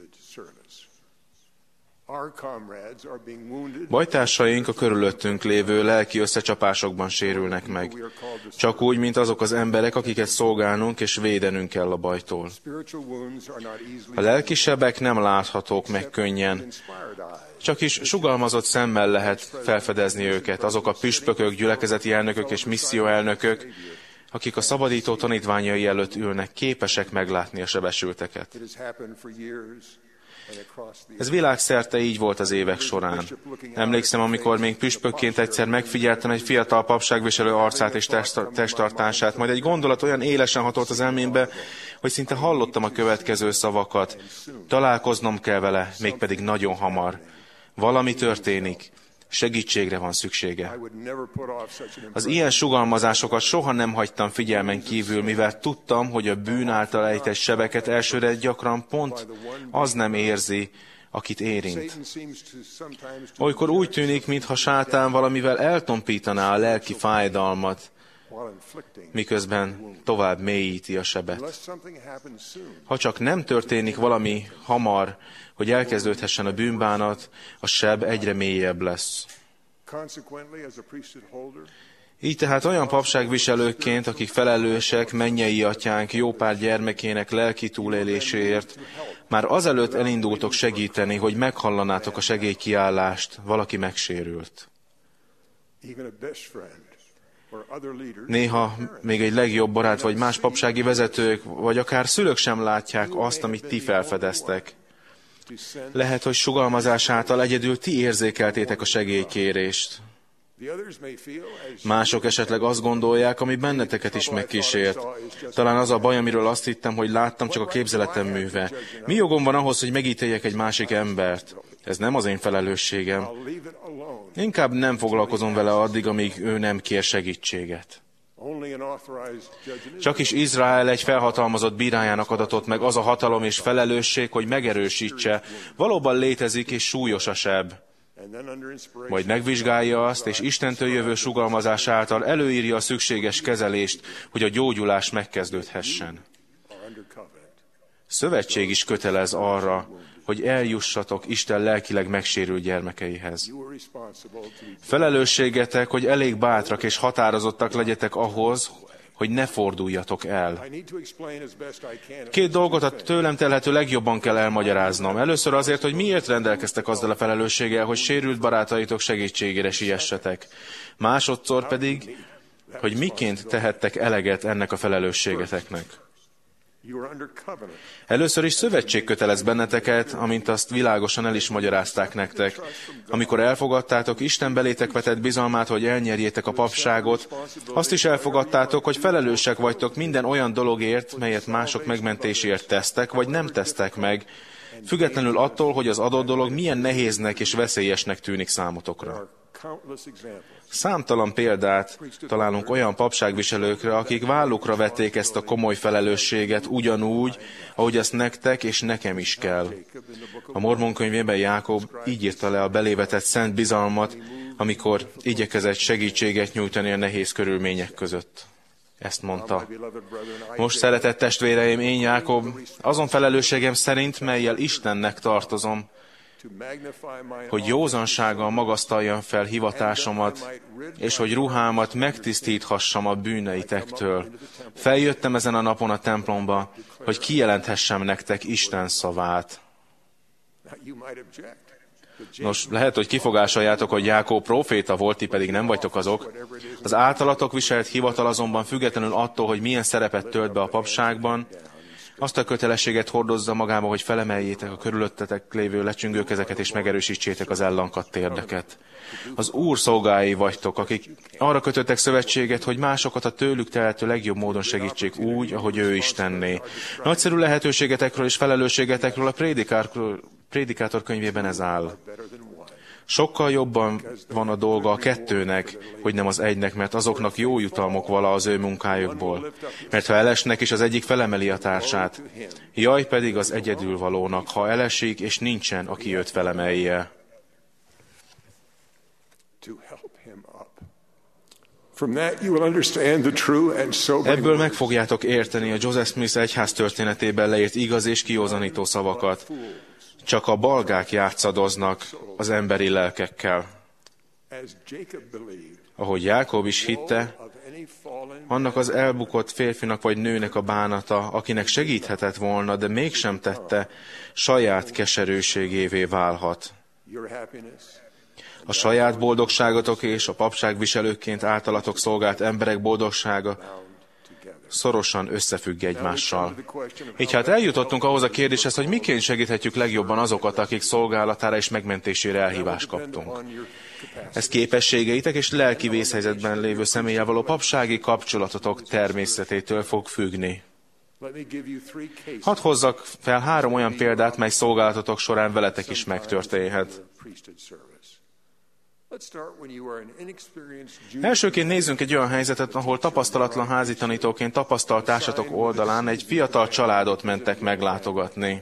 Bajtársaink a körülöttünk lévő lelki összecsapásokban sérülnek meg, csak úgy, mint azok az emberek, akiket szolgálnunk és védenünk kell a bajtól. A lelki sebek nem láthatók meg könnyen, csak is sugalmazott szemmel lehet felfedezni őket, azok a püspökök, gyülekezeti elnökök és misszióelnökök, akik a szabadító tanítványai előtt ülnek, képesek meglátni a sebesülteket. Ez világszerte így volt az évek során. Emlékszem, amikor még püspökként egyszer megfigyeltem egy fiatal papságviselő arcát és testtartását, majd egy gondolat olyan élesen hatolt az elmémbe, hogy szinte hallottam a következő szavakat. Találkoznom kell vele, mégpedig nagyon hamar. Valami történik. Segítségre van szüksége. Az ilyen sugalmazásokat soha nem hagytam figyelmen kívül, mivel tudtam, hogy a bűn által ejtett sebeket elsőre gyakran pont az nem érzi, akit érint. Olykor úgy tűnik, mintha sátán valamivel eltompítaná a lelki fájdalmat, miközben tovább mélyíti a sebet. Ha csak nem történik valami hamar, hogy elkezdődhessen a bűnbánat, a seb egyre mélyebb lesz. Így tehát olyan papságviselőkként, akik felelősek mennyei atyánk jó pár gyermekének lelki túléléséért, már azelőtt elindultok segíteni, hogy meghallanátok a segélykiállást, valaki megsérült. Néha még egy legjobb barát, vagy más papsági vezetők, vagy akár szülők sem látják azt, amit ti felfedeztek. Lehet, hogy sugalmazás által egyedül ti érzékeltétek a segélykérést. Mások esetleg azt gondolják, ami benneteket is megkísért. Talán az a baj, amiről azt hittem, hogy láttam, csak a képzeletem műve. Mi jogom van ahhoz, hogy megítéljek egy másik embert? Ez nem az én felelősségem. Inkább nem foglalkozom vele addig, amíg ő nem kér segítséget. Csak is Izrael egy felhatalmazott bírájának adatott meg az a hatalom és felelősség, hogy megerősítse, valóban létezik és súlyos a seb. Majd megvizsgálja azt, és Istentől jövő sugalmazás által előírja a szükséges kezelést, hogy a gyógyulás megkezdődhessen. Szövetség is kötelez arra, hogy eljussatok Isten lelkileg megsérült gyermekeihez. Felelősségetek, hogy elég bátrak és határozottak legyetek ahhoz, hogy ne forduljatok el. Két dolgot a tőlem telhető legjobban kell elmagyaráznom. Először azért, hogy miért rendelkeztek azzal a felelősséggel, hogy sérült barátaitok segítségére siessetek. Másodszor pedig, hogy miként tehettek eleget ennek a felelősségeteknek. Először is szövetség kötelez benneteket, amint azt világosan el is magyarázták nektek. Amikor elfogadtátok Isten belétek vetett bizalmát, hogy elnyerjétek a papságot, azt is elfogadtátok, hogy felelősek vagytok minden olyan dologért, melyet mások megmentéséért tesztek, vagy nem tesztek meg, függetlenül attól, hogy az adott dolog milyen nehéznek és veszélyesnek tűnik számotokra. Számtalan példát találunk olyan papságviselőkre, akik vállukra vették ezt a komoly felelősséget ugyanúgy, ahogy ezt nektek és nekem is kell. A Mormon könyvében Jákob így írta le a belévetett szent bizalmat, amikor igyekezett segítséget nyújtani a nehéz körülmények között. Ezt mondta. Most, szeretett testvéreim, én Jákob, azon felelősségem szerint, mellyel Istennek tartozom, hogy józansággal magasztaljam fel hivatásomat, és hogy ruhámat megtisztíthassam a bűneitektől. Feljöttem ezen a napon a templomba, hogy kijelenthessem nektek Isten szavát. Nos, lehet, hogy kifogásoljátok, hogy Jákob próféta volt, ti pedig nem vagytok azok. Az általatok viselt hivatal azonban függetlenül attól, hogy milyen szerepet tölt be a papságban, azt a kötelességet hordozza magába, hogy felemeljétek a körülöttetek lévő lecsüngőkezeket és megerősítsétek az ellankadt térdeket. Az Úr szolgái vagytok, akik arra kötöttek szövetséget, hogy másokat a tőlük tehető legjobb módon segítsék úgy, ahogy ő is tenné. Nagyszerű lehetőségetekről és felelősségetekről a Prédikátor könyvében ez áll. Sokkal jobban van a dolga a kettőnek, hogy nem az egynek, mert azoknak jó jutalmok vala az ő munkájukból. Mert ha elesnek, és az egyik felemeli a társát, jaj pedig az egyedülvalónak, ha elesik, és nincsen, aki őt felemelje. Ebből meg fogjátok érteni a Joseph Smith egyház történetében leírt igaz és kiózanító szavakat. Csak a balgák játszadoznak az emberi lelkekkel. Ahogy Jákob is hitte, annak az elbukott férfinak vagy nőnek a bánata, akinek segíthetett volna, de mégsem tette, saját keserűségévé válhat. A saját boldogságotok és a papságviselőként általatok szolgált emberek boldogsága szorosan összefügg egymással. Így hát eljutottunk ahhoz a kérdéshez, hogy miként segíthetjük legjobban azokat, akik szolgálatára és megmentésére elhívást kaptunk. Ez képességeitek és lelki vészhelyzetben lévő személlyel való papsági kapcsolatotok természetétől fog függni. Hadd hozzak fel 3 olyan példát, mely szolgálatotok során veletek is megtörténhet. Elsőként nézzünk egy olyan helyzetet, ahol tapasztalatlan házi tanítóként tapasztalt társatok oldalán egy fiatal családot mentek meglátogatni.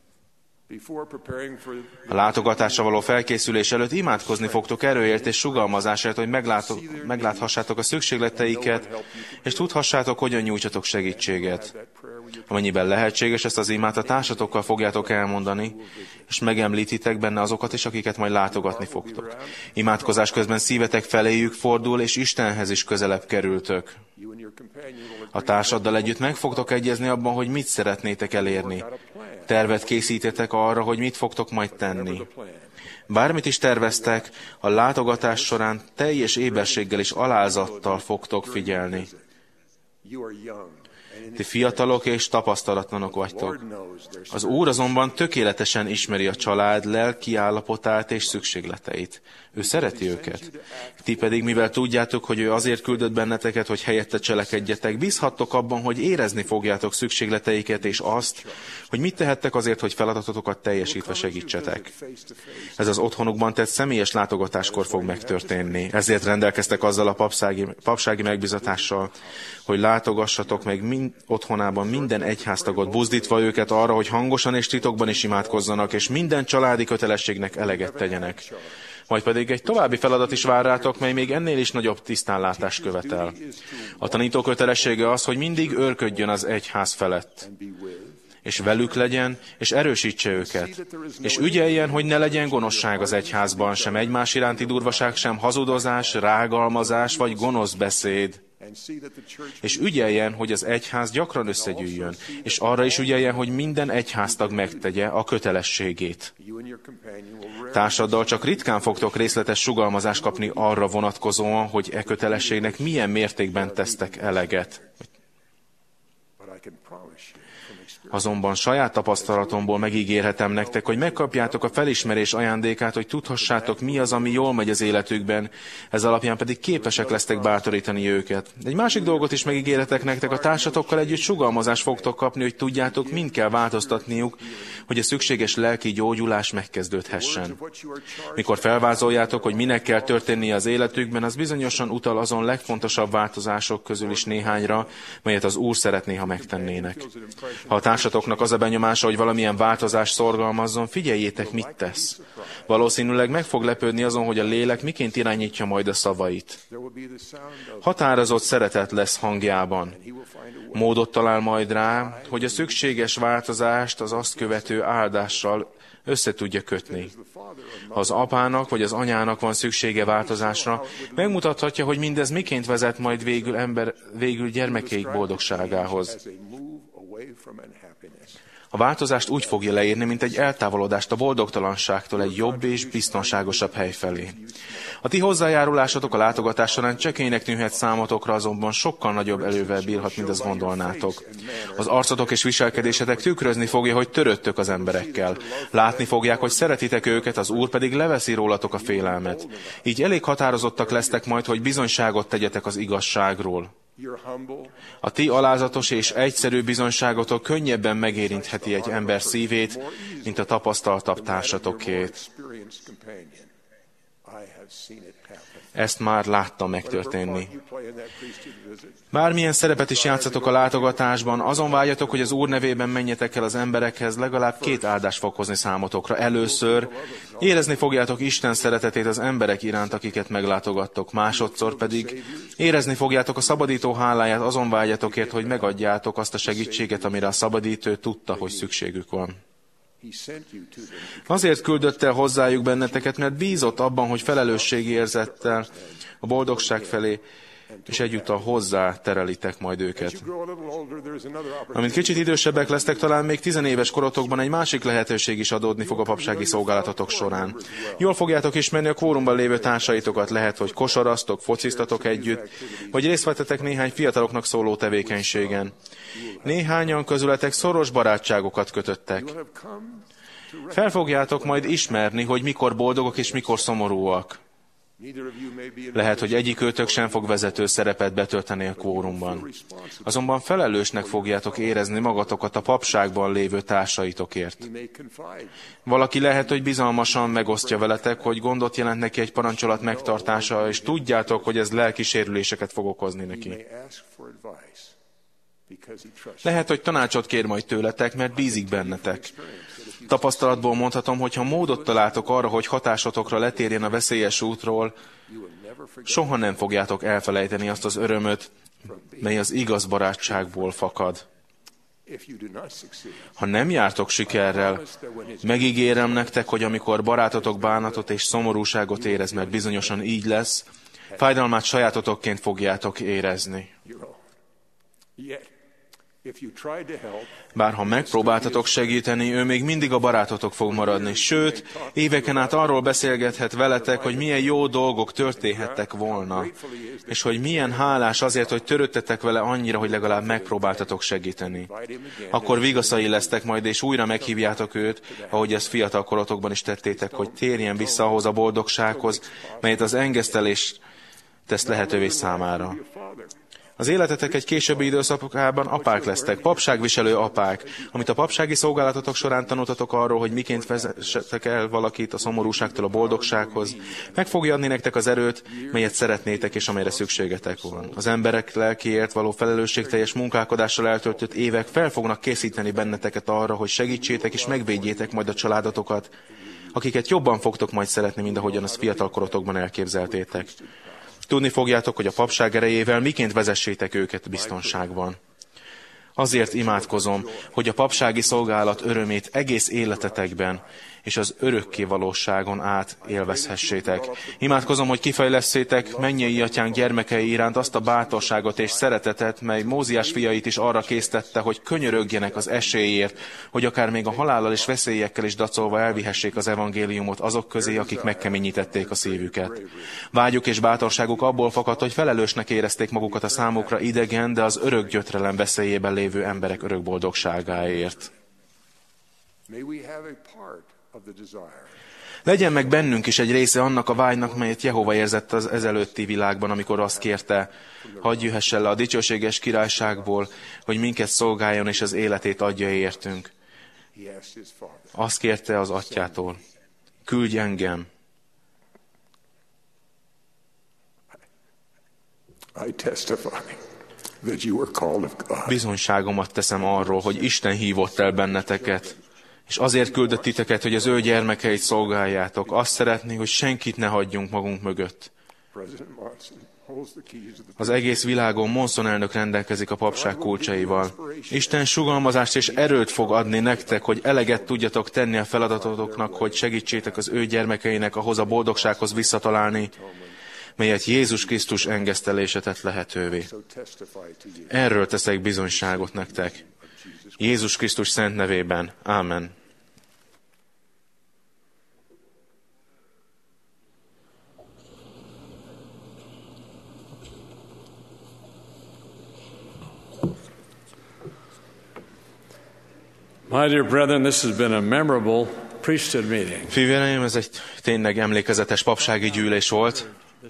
A látogatásra való felkészülés előtt imádkozni fogtok erőért és sugalmazásért, hogy megláthassátok a szükségleteiket, és tudhassátok, hogyan nyújtsatok segítséget. Amennyiben lehetséges, ezt az imát a társatokkal fogjátok elmondani, és megemlítitek benne azokat is, akiket majd látogatni fogtok. Imádkozás közben szívetek feléjük fordul, és Istenhez is közelebb kerültök. A társaddal együtt meg fogtok egyezni abban, hogy mit szeretnétek elérni. Tervet készítetek arra, hogy mit fogtok majd tenni. Bármit is terveztek, a látogatás során teljes éberséggel és alázattal fogtok figyelni. Ti fiatalok és tapasztalatlanok vagytok. Az Úr azonban tökéletesen ismeri a család lelki állapotát és szükségleteit. Ő szereti őket. Ti pedig, mivel tudjátok, hogy ő azért küldött benneteket, hogy helyette cselekedjetek, bízhattok abban, hogy érezni fogjátok szükségleteiket és azt, hogy mit tehettek azért, hogy feladatotokat teljesítve segítsetek. Ez az otthonukban tett személyes látogatáskor fog megtörténni. Ezért rendelkeztek azzal a papsági megbizatással, hogy látogassatok meg otthonában minden egyháztagot, buzdítva őket arra, hogy hangosan és titokban is imádkozzanak, és minden családi kötelességnek eleget tegyenek. Majd pedig egy további feladat is vár rátok, mely még ennél is nagyobb tisztánlátást követel. A tanító kötelessége az, hogy mindig őrködjön az egyház felett, és velük legyen, és erősítse őket, és ügyeljen, hogy ne legyen gonoszság az egyházban, sem egymás iránti durvaság, sem hazudozás, rágalmazás vagy gonosz beszéd. És ügyeljen, hogy az egyház gyakran összegyűjjön, és arra is ügyeljen, hogy minden egyháztag megtegye a kötelességét. Társaddal csak ritkán fogtok részletes sugalmazást kapni arra vonatkozóan, hogy e kötelességnek milyen mértékben tesztek eleget. Azonban saját tapasztalatomból megígérhetem nektek, hogy megkapjátok a felismerés ajándékát, hogy tudhassátok, mi az, ami jól megy az életükben, ez alapján pedig képesek lesztek bátorítani őket. Egy másik dolgot is megígérhetek nektek, a társatokkal együtt sugalmazást fogtok kapni, hogy tudjátok, mind kell változtatniuk, hogy a szükséges lelki gyógyulás megkezdődhessen. Mikor felvázoljátok, hogy minek kell történnie az életükben, az bizonyosan utal azon legfontosabb változások közül is néhányra, melyet az Úr szeretné, ha megtennének. Ha a társatoknak az a benyomása, hogy valamilyen változást szorgalmazzon, figyeljétek, mit tesz. Valószínűleg meg fog lepődni azon, hogy a lélek miként irányítja majd a szavait. Határozott szeretet lesz hangjában. Módot talál majd rá, hogy a szükséges változást az azt követő áldással össze tudja kötni. Ha az apának vagy az anyának van szüksége változásra, megmutathatja, hogy mindez miként vezet majd végül gyermekeik boldogságához. A változást úgy fogja leírni, mint egy eltávolodást a boldogtalanságtól egy jobb és biztonságosabb hely felé. A ti hozzájárulásatok a látogatás során csekélynek tűnhet számotokra, azonban sokkal nagyobb erővel bírhat, mint azt gondolnátok. Az arcotok és viselkedésetek tükrözni fogja, hogy törődtök az emberekkel. Látni fogják, hogy szeretitek őket, az Úr pedig leveszi rólatok a félelmet. Így elég határozottak lesztek majd, hogy bizonyságot tegyetek az igazságról. A ti alázatos és egyszerű bizonyságotok könnyebben megérintheti egy ember szívét, mint a tapasztaltabb társatokét. Ezt már láttam megtörténni. Bármilyen szerepet is játszatok a látogatásban, azon vágyatok, hogy az Úr nevében menjetek el az emberekhez, legalább 2 áldást fog hozni számotokra. Először érezni fogjátok Isten szeretetét az emberek iránt, akiket meglátogattok. Másodszor pedig érezni fogjátok a szabadító háláját azon vágyatokért, hogy megadjátok azt a segítséget, amire a szabadítő tudta, hogy szükségük van. Azért küldött el hozzájuk benneteket, mert bízott abban, hogy felelősségérzettel a boldogság felé és egyúttal hozzá terelitek majd őket. Amint kicsit idősebbek lesztek, talán még 10 éves korotokban egy másik lehetőség is adódni fog a papsági szolgálatotok során. Jól fogjátok ismerni a kvórumban lévő társaitokat, lehet, hogy kosaraztok, fociztatok együtt, vagy részt vettetek néhány fiataloknak szóló tevékenységen. Néhányan közületek szoros barátságokat kötöttek. Fel fogjátok majd ismerni, hogy mikor boldogok és mikor szomorúak. Lehet, hogy egyikőtök sem fog vezető szerepet betölteni a kvórumban. Azonban felelősnek fogjátok érezni magatokat a papságban lévő társaitokért. Valaki lehet, hogy bizalmasan megosztja veletek, hogy gondot jelent neki egy parancsolat megtartása, és tudjátok, hogy ez lelki sérüléseket fog okozni neki. Lehet, hogy tanácsot kér majd tőletek, mert bízik bennetek. Tapasztalatból mondhatom, hogy ha módot találtok arra, hogy hatásotokra letérjen a veszélyes útról, soha nem fogjátok elfelejteni azt az örömöt, mely az igaz barátságból fakad. Ha nem jártok sikerrel, megígérem nektek, hogy amikor barátotok bánatot és szomorúságot érez, mert bizonyosan így lesz, fájdalmát sajátotokként fogjátok érezni. Bár ha megpróbáltatok segíteni, ő még mindig a barátotok fog maradni. Sőt, éveken át arról beszélgethet veletek, hogy milyen jó dolgok történhettek volna, és hogy milyen hálás azért, hogy törődtetek vele annyira, hogy legalább megpróbáltatok segíteni. Akkor vigaszai lesztek majd, és újra meghívjátok őt, ahogy ezt fiatal korotokban is tettétek, hogy térjen vissza ahhoz a boldogsághoz, melyet az engesztelés tesz lehetővé számára. Az életetek egy későbbi időszakában apák lesztek, papságviselő apák, amit a papsági szolgálatotok során tanultatok arról, hogy miként vezessetek el valakit a szomorúságtól a boldogsághoz. Meg fogja adni nektek az erőt, melyet szeretnétek és amelyre szükségetek van. Az emberek lelkiért való felelősségteljes munkálkodással eltöltött évek fel fognak készíteni benneteket arra, hogy segítsétek és megvédjétek majd a családotokat, akiket jobban fogtok majd szeretni, mint ahogyan azt fiatal korotokban elképzeltétek. Tudni fogjátok, hogy a papság erejével miként vezessétek őket biztonságban. Azért imádkozom, hogy a papsági szolgálat örömét egész életetekben és az örökké valóságon át élvezhessétek. Imádkozom, hogy kifejlesszétek mennyei atyánk gyermekei iránt azt a bátorságot és szeretetet, mely Móziás fiait is arra késztette, hogy könyörögjenek az esélyért, hogy akár még a halállal és veszélyekkel is dacolva elvihessék az evangéliumot azok közé, akik megkeményítették a szívüket. Vágyuk és bátorságuk abból fakadt, hogy felelősnek érezték magukat a számukra idegen, de az örök gyötrelem veszélyében lévő emberek örök boldogságáért. Legyen meg bennünk is egy része annak a vágynak, melyet Jehova érzett az ezelőtti világban, amikor azt kérte, hadd jöhessen le a dicsőséges királyságból, hogy minket szolgáljon és az életét adja értünk. Azt kérte az atyától, küldj engem. Bizonyságomat teszem arról, hogy Isten hívott el benneteket, és azért küldött titeket, hogy az ő gyermekeit szolgáljátok. Azt szeretné, hogy senkit ne hagyjunk magunk mögött. Az egész világon Monson elnök rendelkezik a papság kulcsaival. Isten sugalmazást és erőt fog adni nektek, hogy eleget tudjatok tenni a feladatotoknak, hogy segítsétek az ő gyermekeinek ahhoz a boldogsághoz visszatalálni, melyet Jézus Krisztus engesztelése tett lehetővé. Erről teszek bizonyságot nektek. Jézus Krisztus szent nevében. Ámen. My dear brethren, this has been a memorable priesthood meeting. Fivéreim, ez egy tényleg emlékezetes papsági gyűlés volt.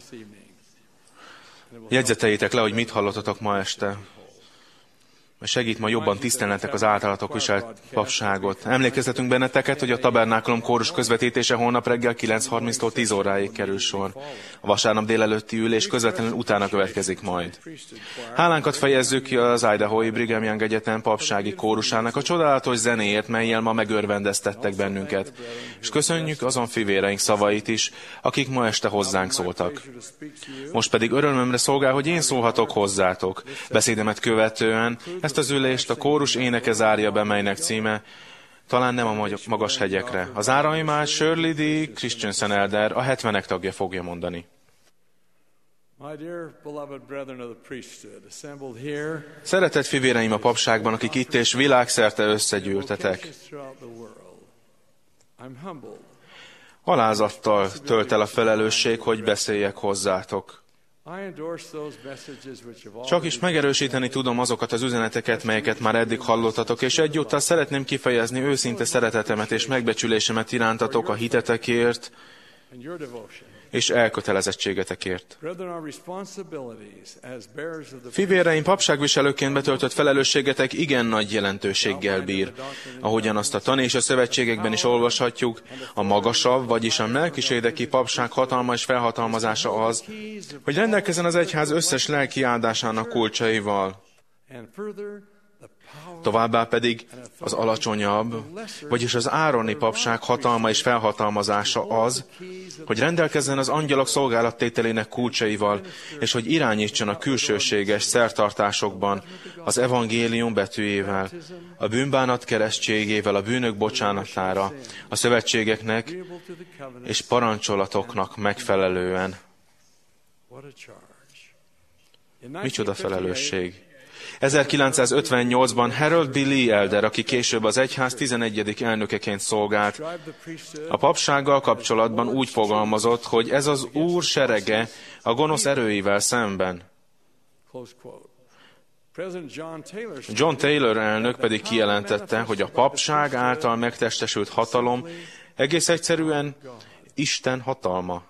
Jegyzeteitek le, hogy mit hallottatok ma este. Segít ma jobban tisztelnetek az általatok viselt papságot. Emlékeztetünk benneteket, hogy a Tabernákulum kórus közvetítése holnap reggel 9:30-tól 10 óráig kerül sor. A vasárnap délelőtti ülés közvetlenül utána következik majd. Hálánkat fejezzük ki az Idaho-i Brigham Young Egyetem papsági kórusának a csodálatos zenéért, mellyel ma megörvendeztettek bennünket. És köszönjük azon fivéreink szavait is, akik ma este hozzánk szóltak. Most pedig örömömre szolgál, hogy én szólhatok hozzátok. Beszédemet követően ezt az ülést a kórus éneke zárja be, melynek címe Talán nem a magas hegyekre. Az áraimát Shirley D. Christensen Elder, a 70-ek tagja fogja mondani. Szeretett fivéreim a papságban, akik itt és világszerte összegyűltetek. Alázattal tölt el a felelősség, hogy beszéljek hozzátok. Csak is megerősíteni tudom azokat az üzeneteket, melyeket már eddig hallottatok, és egyúttal szeretném kifejezni őszinte szeretetemet és megbecsülésemet irántatok a hitetekért és elkötelezettségetekért. Fivéreim, papságviselőként betöltött felelősségetek igen nagy jelentőséggel bír. Ahogyan azt a tan és a szövetségekben is olvashatjuk, a magasabb, vagyis a melkisédeki papság hatalma és felhatalmazása az, hogy rendelkezzen az egyház összes lelki áldásának kulcsaival. Továbbá pedig az alacsonyabb, vagyis az ároni papság hatalma és felhatalmazása az, hogy rendelkezzen az angyalok szolgálattételének kulcsaival, és hogy irányítson a külsőséges szertartásokban az evangélium betűjével, a bűnbánat keresztségével, a bűnök bocsánatára, a szövetségeknek és parancsolatoknak megfelelően. Micsoda felelősség! 1958-ban Harold B. Lee elder, aki később az egyház 11. elnökeként szolgált, a papsággal kapcsolatban úgy fogalmazott, hogy ez az Úr serege a gonosz erőivel szemben. John Taylor elnök pedig kijelentette, hogy a papság által megtestesült hatalom egész egyszerűen Isten hatalma.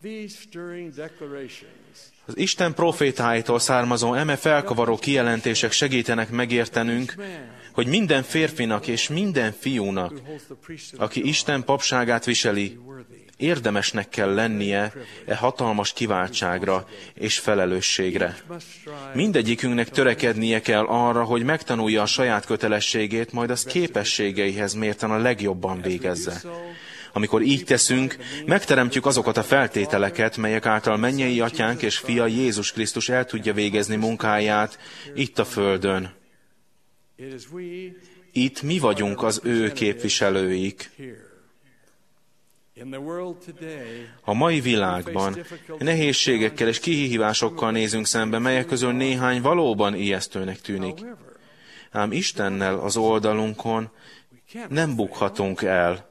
Az Isten profétáitól származó eme felkavaró kijelentések segítenek megértenünk, hogy minden férfinak és minden fiúnak, aki Isten papságát viseli, érdemesnek kell lennie e hatalmas kiváltságra és felelősségre. Mindegyikünknek törekednie kell arra, hogy megtanulja a saját kötelességét, majd az képességeihez mérten a legjobban végezze. Amikor így teszünk, megteremtjük azokat a feltételeket, melyek által mennyei atyánk és fia Jézus Krisztus el tudja végezni munkáját itt a földön. Itt mi vagyunk az ő képviselőik. A mai világban nehézségekkel és kihívásokkal nézünk szembe, melyek közül néhány valóban ijesztőnek tűnik. Ám Istennel az oldalunkon nem bukhatunk el.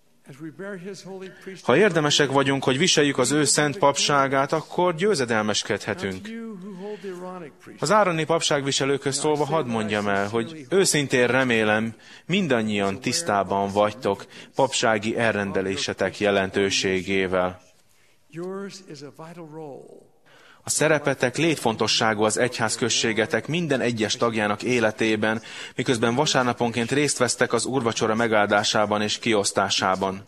Ha érdemesek vagyunk, hogy viseljük az ő szent papságát, akkor győzedelmeskedhetünk. Az ároni papságviselőkhöz szólva hadd mondjam el, hogy őszintén remélem, mindannyian tisztában vagytok papsági elrendelésetek jelentőségével. A szerepetek létfontosságú az egyházközségetek minden egyes tagjának életében, miközben vasárnaponként részt vesztek az úrvacsora megáldásában és kiosztásában.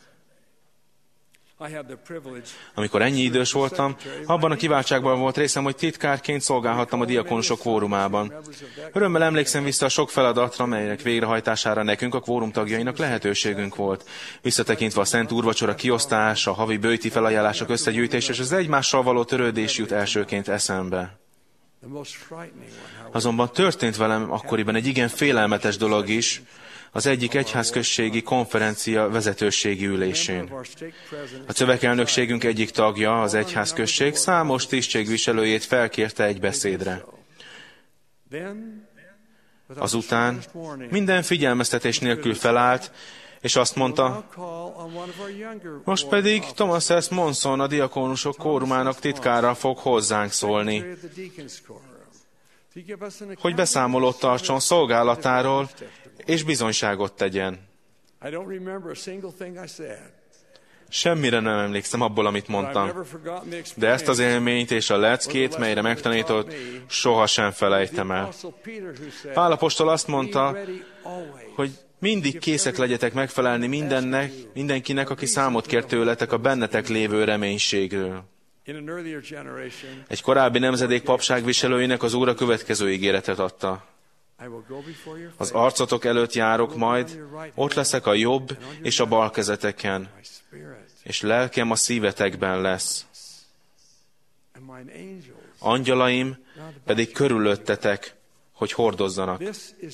Amikor ennyi idős voltam, abban a kiváltságban volt részem, hogy titkárként szolgálhattam a diakonusok kvórumában. Örömmel emlékszem vissza a sok feladatra, melynek végrehajtására nekünk, a kvórum tagjainak lehetőségünk volt. Visszatekintve a szent úrvacsora kiosztás, a havi böjti felajánlások összegyűjtés és az egymással való törődés jut elsőként eszembe. Azonban történt velem akkoriban egy igen félelmetes dolog is, az egyik egyházközségi konferencia vezetőségi ülésén. A szövegelnökségünk egyik tagja, az egyházközség számos tisztségviselőjét felkérte egy beszédre. Azután minden figyelmeztetés nélkül felállt, és azt mondta, most pedig Thomas S. Monson, a diakonusok kórumának titkára fog hozzánk szólni, hogy beszámolót tartson szolgálatáról, és bizonyságot tegyen. Semmire nem emlékszem abból, amit mondtam, de ezt az élményt és a leckét, melyre megtanított, sohasem felejtem el. Pál apostol azt mondta, hogy mindig készek legyetek megfelelni mindenkinek, aki számot kér tőletek a bennetek lévő reménységről. Egy korábbi nemzedék papságviselőinek az Úr a következő ígéretet adta. Az arcotok előtt járok majd, ott leszek a jobb és a bal kezeteken, és lelkem a szívetekben lesz. Angyalaim pedig körülöttetek, hogy hordozzanak.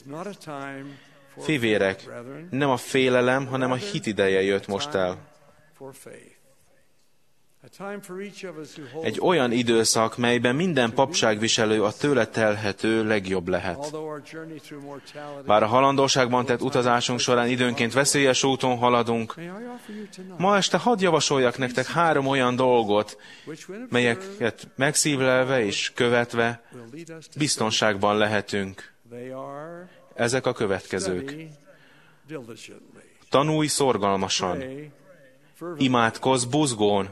Fivérek, nem a félelem, hanem a hit ideje jött most el. Egy olyan időszak, melyben minden papságviselő a tőle telhető legjobb lehet. Bár a halandóságban tett utazásunk során időnként veszélyes úton haladunk, ma este hadd javasoljak nektek 3 olyan dolgot, melyeket megszívlelve és követve biztonságban lehetünk. Ezek a következők. Tanulj szorgalmasan, imádkozz buzgón,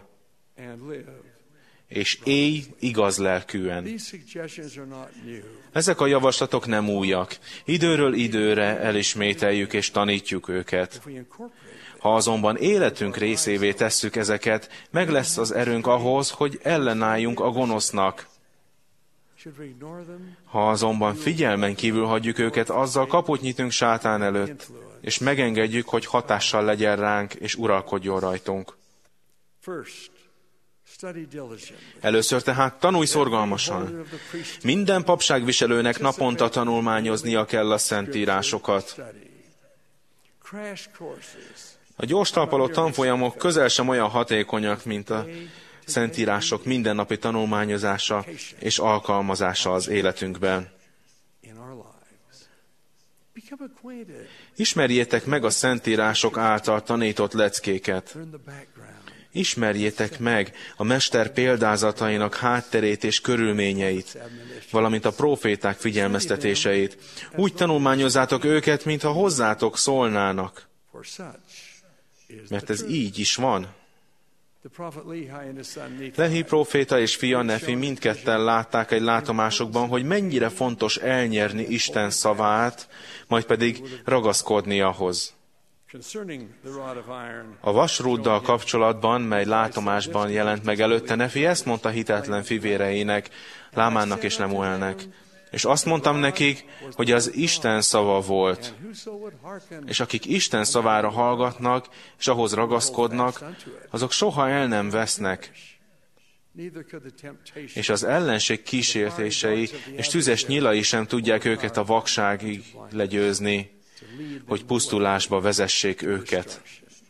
és élj igaz lelkűen. Ezek a javaslatok nem újak. Időről időre elismételjük és tanítjuk őket. Ha azonban életünk részévé tesszük ezeket, meg lesz az erőnk ahhoz, hogy ellenálljunk a gonosznak. Ha azonban figyelmen kívül hagyjuk őket, azzal kaput nyitunk sátán előtt, és megengedjük, hogy hatással legyen ránk, és uralkodjon rajtunk. Először tehát tanulj szorgalmasan. Minden papságviselőnek naponta tanulmányoznia kell a szentírásokat. A gyors talpaló tanfolyamok közel sem olyan hatékonyak, mint a szentírások mindennapi tanulmányozása és alkalmazása az életünkben. Ismerjétek meg a szentírások által tanított leckéket. Ismerjétek meg a mester példázatainak hátterét és körülményeit, valamint a próféták figyelmeztetéseit. Úgy tanulmányozzátok őket, mintha hozzátok szólnának. Mert ez így is van. Lehi próféta és fia Nefi mindketten látták egy látomásokban, hogy mennyire fontos elnyerni Isten szavát, majd pedig ragaszkodni ahhoz. A vasrúddal kapcsolatban, mely látomásban jelent meg előtte, Nefi ezt mondta hitetlen fivéreinek, Lámánnak és Lemuelnek. És azt mondtam nekik, hogy az Isten szava volt. És akik Isten szavára hallgatnak, és ahhoz ragaszkodnak, azok soha el nem vesznek. És az ellenség kísértései és tüzes nyilai sem tudják őket a vakságig legyőzni, hogy pusztulásba vezessék őket.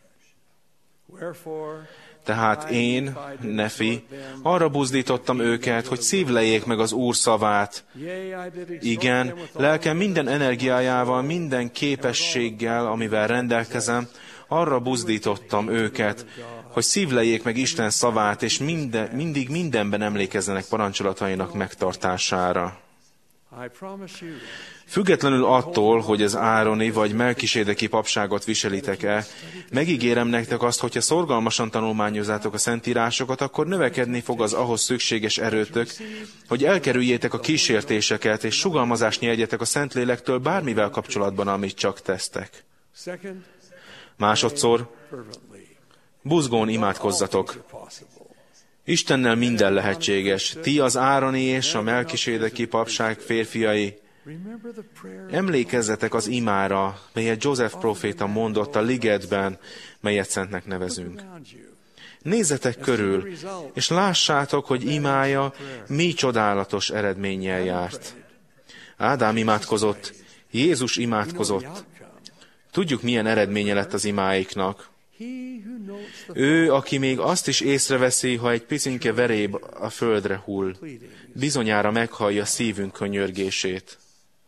Tehát én, Nefi, arra buzdítottam őket, hogy szívleljék meg az Úr szavát. Igen, lelkem minden energiájával, minden képességgel, amivel rendelkezem, arra buzdítottam őket, hogy szívleljék meg Isten szavát, és mindig mindenben emlékezzenek parancsolatainak megtartására. Függetlenül attól, hogy az ároni vagy melkisédeki papságot viselitek-e, megígérem nektek azt, hogyha szorgalmasan tanulmányozzátok a szentírásokat, akkor növekedni fog az ahhoz szükséges erőtök, hogy elkerüljétek a kísértéseket, és sugalmazást nyerjetek a Szentlélektől bármivel kapcsolatban, amit csak tesztek. Másodszor, buzgón imádkozzatok. Istennel minden lehetséges. Ti az ároni és a melkisédeki papság férfiai. Emlékezzetek az imára, melyet József próféta mondott a ligetben, melyet szentnek nevezünk. Nézzetek körül, és lássátok, hogy imája mi csodálatos eredménnyel járt. Ádám imádkozott, Jézus imádkozott. Tudjuk, milyen eredménye lett az imáiknak. Ő, aki még azt is észreveszi, ha egy picinke veréb a földre hull, bizonyára meghallja szívünk könyörgését.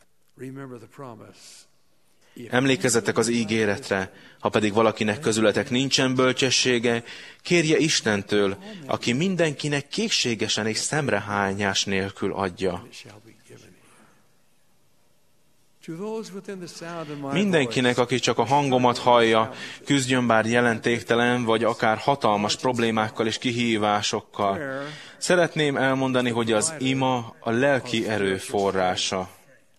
Emlékezzetek az ígéretre, ha pedig valakinek közületek nincsen bölcsessége, kérje Istentől, aki mindenkinek készségesen és szemrehányás nélkül adja. Mindenkinek, aki csak a hangomat hallja, küzdjön bár jelentéktelen, vagy akár hatalmas problémákkal és kihívásokkal. Szeretném elmondani, hogy az ima a lelki erő forrása.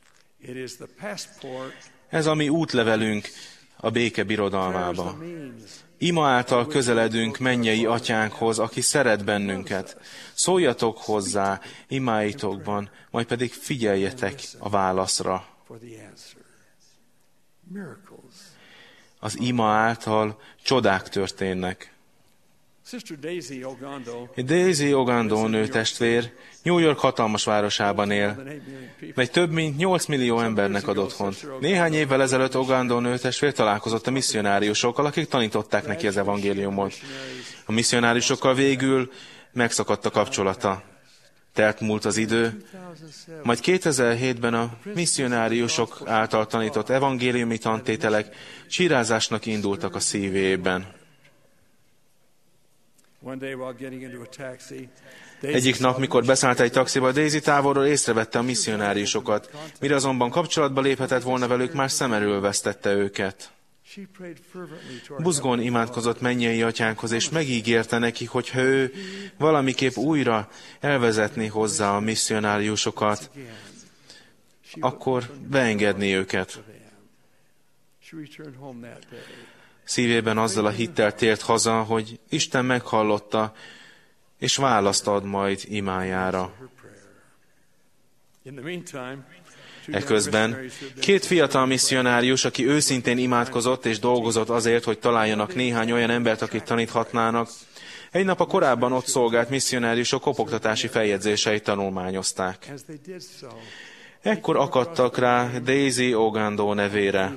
Ez a mi útlevelünk a béke birodalmába. Ima által közeledünk mennyei atyánkhoz, aki szeret bennünket. Szóljatok hozzá imáitokban, majd pedig figyeljetek a válaszra. Az ima által csodák történnek. Daisy Ogando nőtestvér New York hatalmas városában él, mely több mint 8 millió embernek ad otthont. Néhány évvel ezelőtt Ogando nőtestvér találkozott a misszionáriusokkal, akik tanították neki az evangéliumot. A misszionáriusokkal végül megszakadt a kapcsolata. Telt múlt az idő, majd 2007-ben a misszionáriusok által tanított evangéliumi tantételek csírázásnak indultak a szívében. Egyik nap, mikor beszállt egy taxiba, Daisy távolról észrevette a misszionáriusokat. Mire azonban kapcsolatba léphetett volna velük, már szem elől vesztette őket. Buzgón imádkozott mennyei atyánkhoz, és megígérte neki, hogy ha ő valamiképp újra elvezetné hozzá a misszionáriusokat, akkor beengedni őket. Szívében azzal a hittel tért haza, hogy Isten meghallotta, és választ ad majd imájára. Eközben 2 fiatal misszionárius, aki őszintén imádkozott és dolgozott azért, hogy találjanak néhány olyan embert, akit taníthatnának, egy nap a korábban ott szolgált misszionáriusok kopogtatási feljegyzéseit tanulmányozták. Ekkor akadtak rá Daisy Ogando nevére.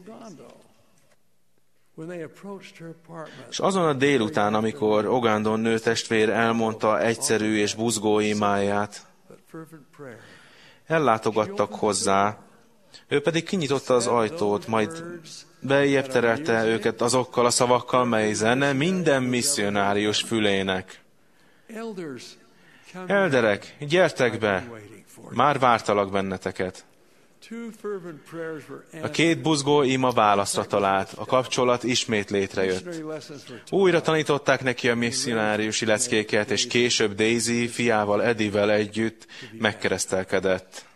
És azon a délután, amikor Ogando nőtestvér elmondta egyszerű és buzgó imáját, ellátogattak hozzá, ő pedig kinyitotta az ajtót, majd beljebb terelte őket azokkal a szavakkal, mely zene minden misszionárius fülének. Elderek, gyertek be, már vártalak benneteket. A 2 buzgó ima válaszra talált, a kapcsolat ismét létrejött. Újra tanították neki a misszionáriusi leckéket, és később Daisy fiával Eddie-vel együtt megkeresztelkedett.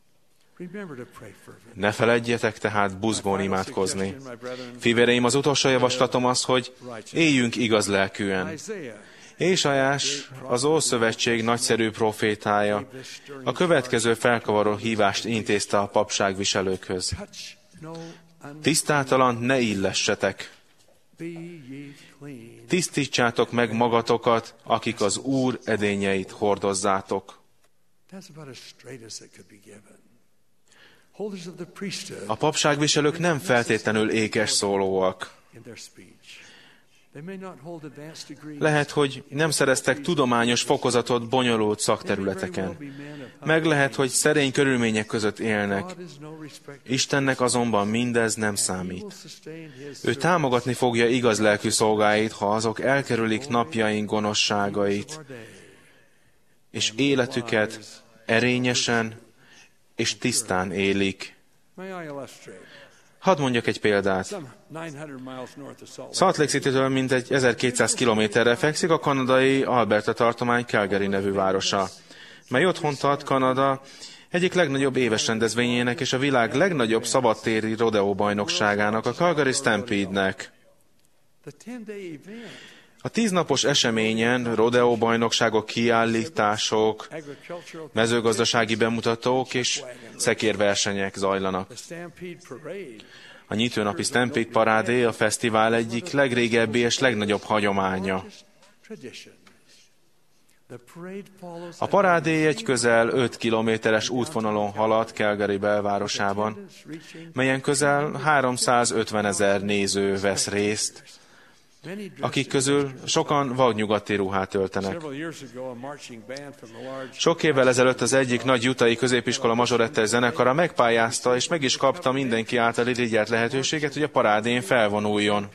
Ne feledjetek tehát buzgón imádkozni. Fivéreim, az utolsó javaslatom az, hogy éljünk igaz lelkűen. Ésajás, az Ószövetség nagyszerű profétája, a következő felkavaró hívást intézte a papságviselőkhöz. Tisztátalant ne illessetek. Tisztítsátok meg magatokat, akik az Úr edényeit hordozzátok. A papságviselők nem feltétlenül ékes szólóak. Lehet, hogy nem szereztek tudományos fokozatot bonyolult szakterületeken. Meg lehet, hogy szerény körülmények között élnek. Istennek azonban mindez nem számít. Ő támogatni fogja igaz lelkű szolgáit, ha azok elkerülik napjaink gonoszságait, és életüket erényesen és tisztán élik. Hadd mondjak egy példát. Salt Lake City-től mintegy 1200 kilométerre fekszik a kanadai Alberta tartomány Calgary nevű városa, mely otthont ad Kanada egyik legnagyobb éves rendezvényének és a világ legnagyobb szabadtéri rodeo bajnokságának, a Calgary Stampede-nek. A 10 napos eseményen rodeo bajnokságok, kiállítások, mezőgazdasági bemutatók és szekérversenyek zajlanak. A nyitónapi Stampede parádé a fesztivál egyik legrégebbi és legnagyobb hagyománya. A parádé egy közel 5 kilométeres útvonalon halad Calgary belvárosában, melyen közel 350 000 néző vesz részt, akik közül sokan vadnyugati ruhát öltenek. Sok évvel ezelőtt az egyik nagy utah-i középiskola mazsorettes zenekara megpályázta, és meg is kapta mindenki által irigyelt lehetőséget, hogy a parádén felvonuljon.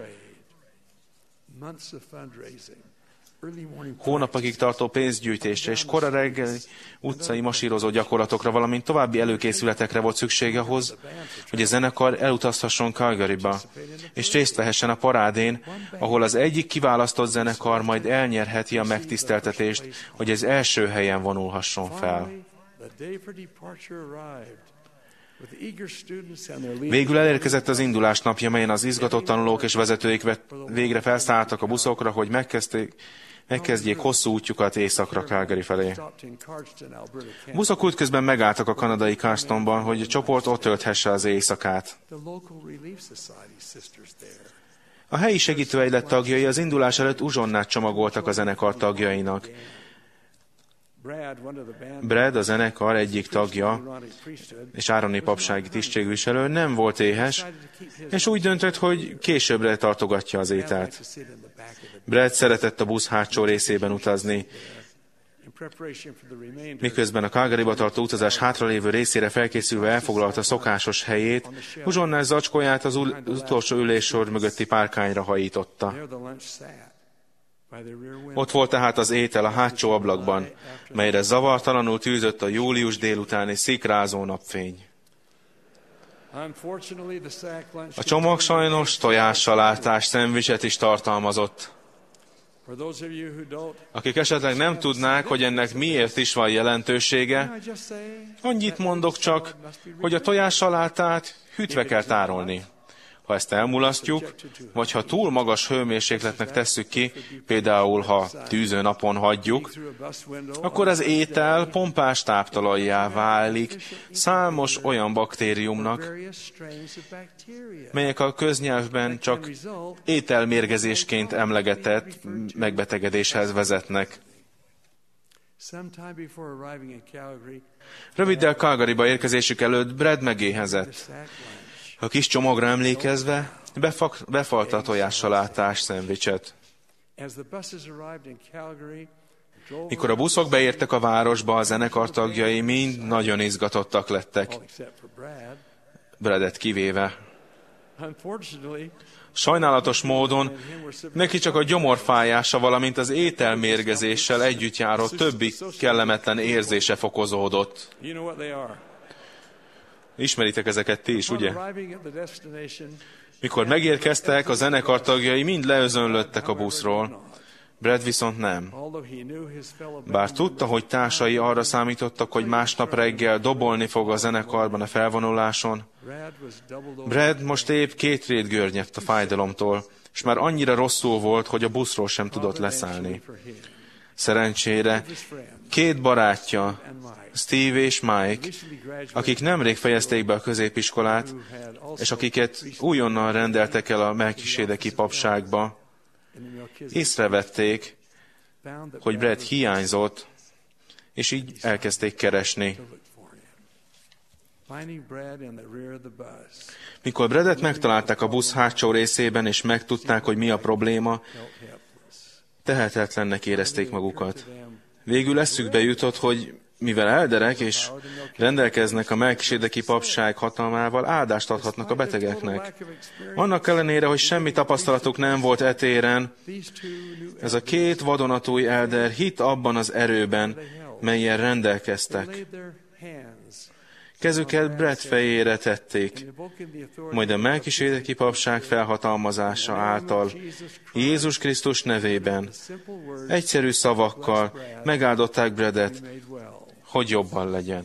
Hónapokig tartó pénzgyűjtésre és kora reggeli utcai masírozó gyakorlatokra, valamint további előkészületekre volt szükség ahhoz, hogy a zenekar elutazhasson Calgaryba, és részt vehessen a parádén, ahol az egyik kiválasztott zenekar majd elnyerheti a megtiszteltetést, hogy az első helyen vonulhasson fel. Végül elérkezett az indulás napja, melyen az izgatott tanulók és vezetőik végre felszálltak a buszokra, hogy megkezdjék hosszú útjukat északra Calgary felé. A buszok útközben megálltak a kanadai Carstonban, hogy a csoport ott tölthesse az éjszakát. A helyi segítőegylet tagjai az indulás előtt uzsonnát csomagoltak a zenekar tagjainak. Brad, a zenekar egyik tagja és ároni papsági tisztségviselő nem volt éhes, és úgy döntött, hogy későbbre tartogatja az ételt. Brad szeretett a busz hátsó részében utazni, miközben a Calgaryba tartó utazás hátralévő részére felkészülve elfoglalta szokásos helyét, uzsonnás zacskóját az utolsó üléssor mögötti párkányra hajította. Ott volt tehát az étel a hátsó ablakban, melyre zavartalanul tűzött a július délutáni szikrázó napfény. A csomag sajnos tojássalátás szendvicset is tartalmazott. Akik esetleg nem tudnák, hogy ennek miért is van jelentősége, annyit mondok csak, hogy a tojássalátát hűtve kell tárolni. Ha ezt elmulasztjuk, vagy ha túl magas hőmérsékletnek tesszük ki, például ha tűző napon hagyjuk, akkor az étel pompás táptalajjá válik számos olyan baktériumnak, melyek a köznyelvben csak ételmérgezésként emlegetett megbetegedéshez vezetnek. Röviddel Calgaryba érkezésük előtt Brad megéhezett. A kis csomagra emlékezve befalta a tojássalátás szendvicset. Mikor a buszok beértek a városba, a zenekar tagjai mind nagyon izgatottak lettek, Bradet kivéve. Sajnálatos módon neki csak a gyomorfájása, valamint az ételmérgezéssel együtt járó többi kellemetlen érzése fokozódott. Ismeritek ezeket ti is, ugye? Mikor megérkeztek, a zenekar tagjai mind leözönlöttek a buszról, Brad viszont nem. Bár tudta, hogy társai arra számítottak, hogy másnap reggel dobolni fog a zenekarban a felvonuláson, Brad most épp 2 rét görnyedt a fájdalomtól, és már annyira rosszul volt, hogy a buszról sem tudott leszállni. Szerencsére 2 barátja, Steve és Mike, akik nemrég fejezték be a középiskolát, és akiket újonnan rendeltek el a melkisédeki papságba, észrevették, hogy Brad hiányzott, és így elkezdték keresni. Mikor Bradet megtalálták a busz hátsó részében, és megtudták, hogy mi a probléma, tehetetlennek érezték magukat. Végül eszükbe jutott, hogy mivel elderek és rendelkeznek a melkisédeki papság hatalmával, áldást adhatnak a betegeknek. Annak ellenére, hogy semmi tapasztalatuk nem volt etéren, ez a 2 vadonatúj elder hitt abban az erőben, melyen rendelkeztek. Kezüket Brad fejére tették, majd a melkisédeki papság felhatalmazása által Jézus Krisztus nevében egyszerű szavakkal megáldották Bradet, hogy jobban legyen.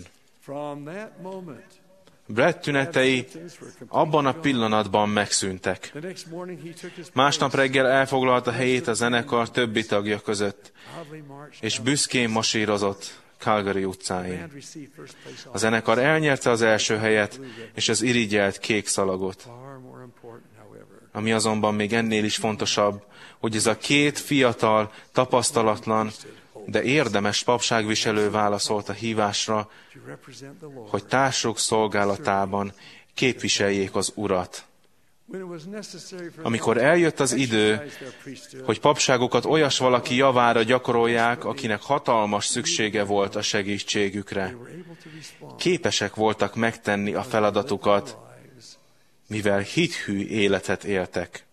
Brad tünetei abban a pillanatban megszűntek. Másnap reggel elfoglalta helyét a zenekar többi tagja között, és büszkén masírozott Calgary utcáin. A zenekar elnyerte az első helyet, és az irigyelt kék szalagot. Ami azonban még ennél is fontosabb, hogy ez a 2 fiatal, tapasztalatlan, de érdemes papságviselő válaszolt a hívásra, hogy társuk szolgálatában képviseljék az Urat. Amikor eljött az idő, hogy papságokat olyas valaki javára gyakorolják, akinek hatalmas szüksége volt a segítségükre, képesek voltak megtenni a feladatukat, mivel hithű életet éltek.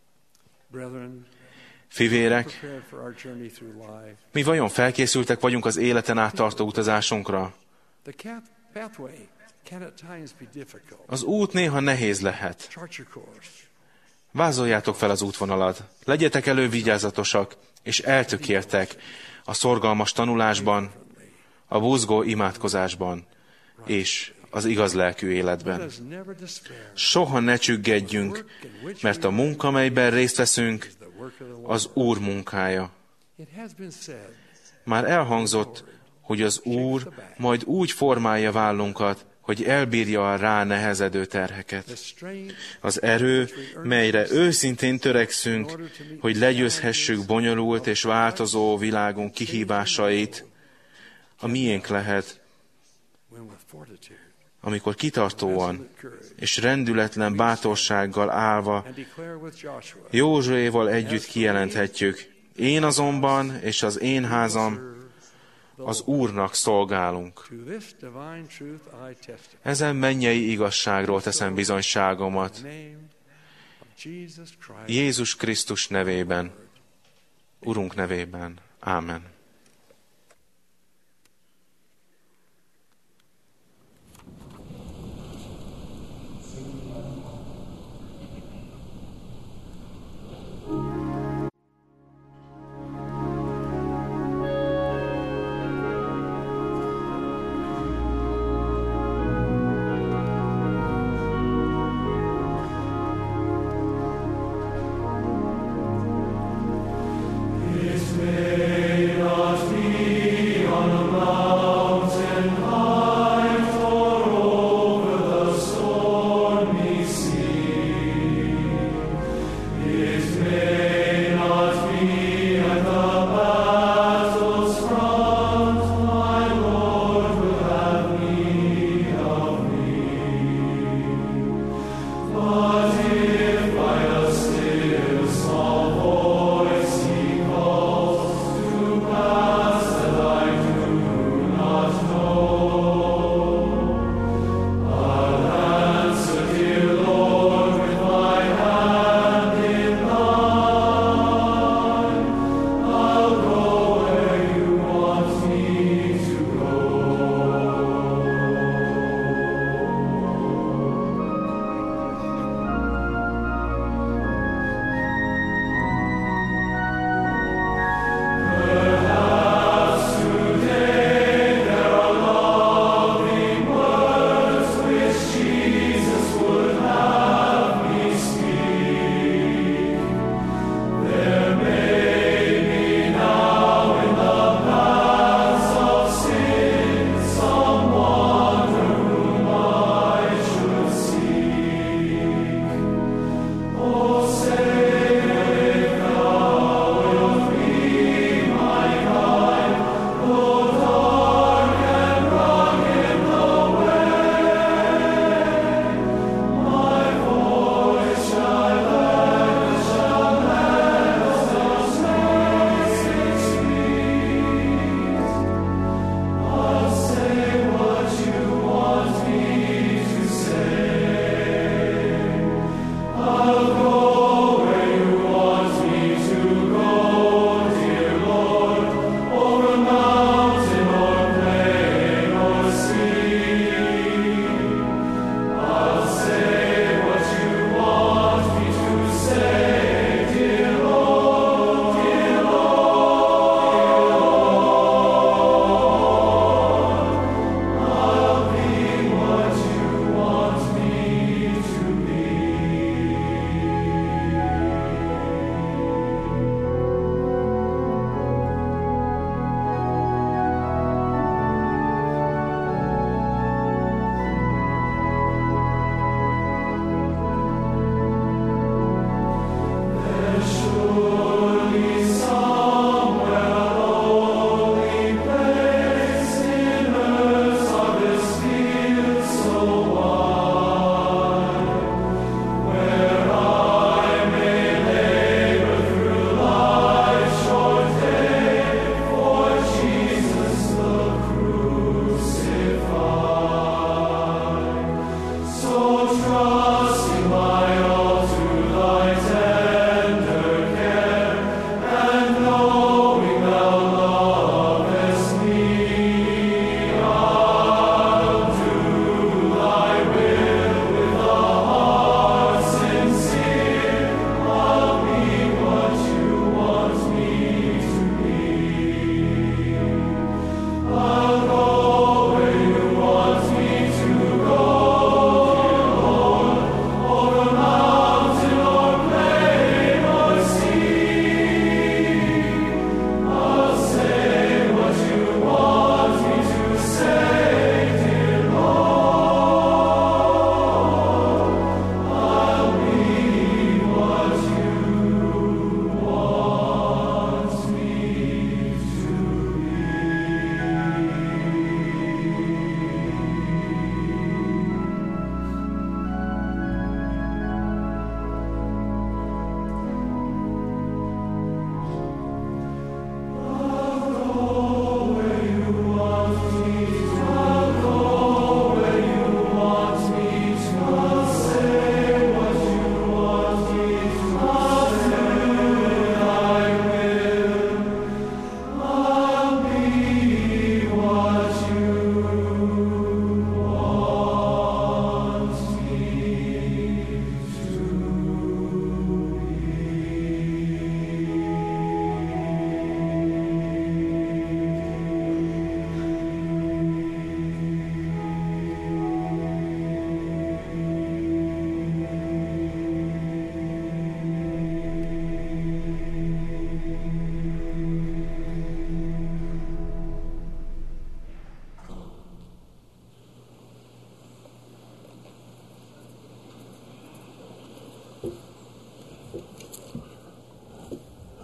Fivérek, mi vajon felkészültek vagyunk az életen át tartó utazásunkra? Az út néha nehéz lehet. Vázoljátok fel az útvonalat, legyetek elővigyázatosak és eltökéltek a szorgalmas tanulásban, a buzgó imádkozásban és az igaz lelkű életben. Soha ne csüggedjünk, mert a munka, melyben részt veszünk, az Úr munkája. Már elhangzott, hogy az Úr majd úgy formálja vállunkat, hogy elbírja a rá nehezedő terheket. Az erő, melyre őszintén törekszünk, hogy legyőzhessük bonyolult és változó világunk kihívásait, a miénk lehet, amikor kitartóan és rendületlen bátorsággal állva Józsuéval együtt kijelenthetjük, én azonban és az én házam az Úrnak szolgálunk. Ezen mennyei igazságról teszem bizonyságomat. Jézus Krisztus nevében, Urunk nevében. Ámen. May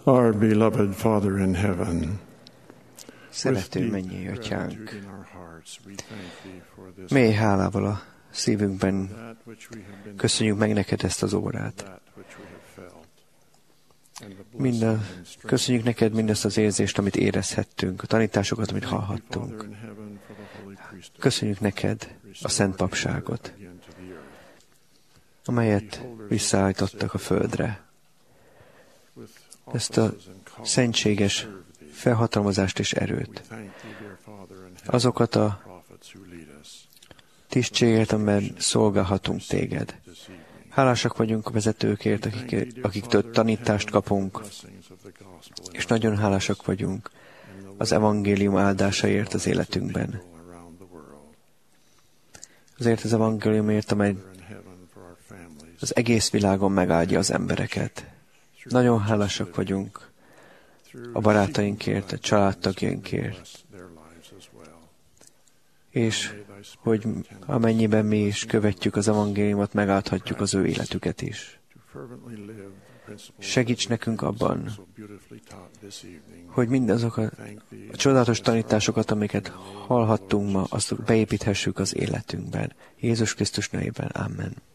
Our beloved Father in heaven, Szerető mennyei Atyánk, mély hálával a szívünkben köszönjük meg neked ezt az órát. Köszönjük neked mindazt az érzést, amit érezhettünk, a tanításokat, amit hallhattunk. Köszönjük neked a szent papságot, amelyet visszaállítottak a földre. Ezt a szentséges felhatalmazást és erőt. Azokat a tisztséget, amiben szolgálhatunk téged. Hálásak vagyunk a vezetőkért, akiktől tanítást kapunk, és nagyon hálásak vagyunk az evangélium áldásaért az életünkben. Azért az evangéliumért, amely az egész világon megáldja az embereket. Nagyon hálásak vagyunk a barátainkért, a családtagjainkért, és hogy amennyiben mi is követjük az evangéliumot, megáldhatjuk az ő életüket is. Segíts nekünk abban, hogy mindazok a csodálatos tanításokat, amiket hallhattunk ma, azt beépíthessük az életünkben. Jézus Krisztus nevében. Amen.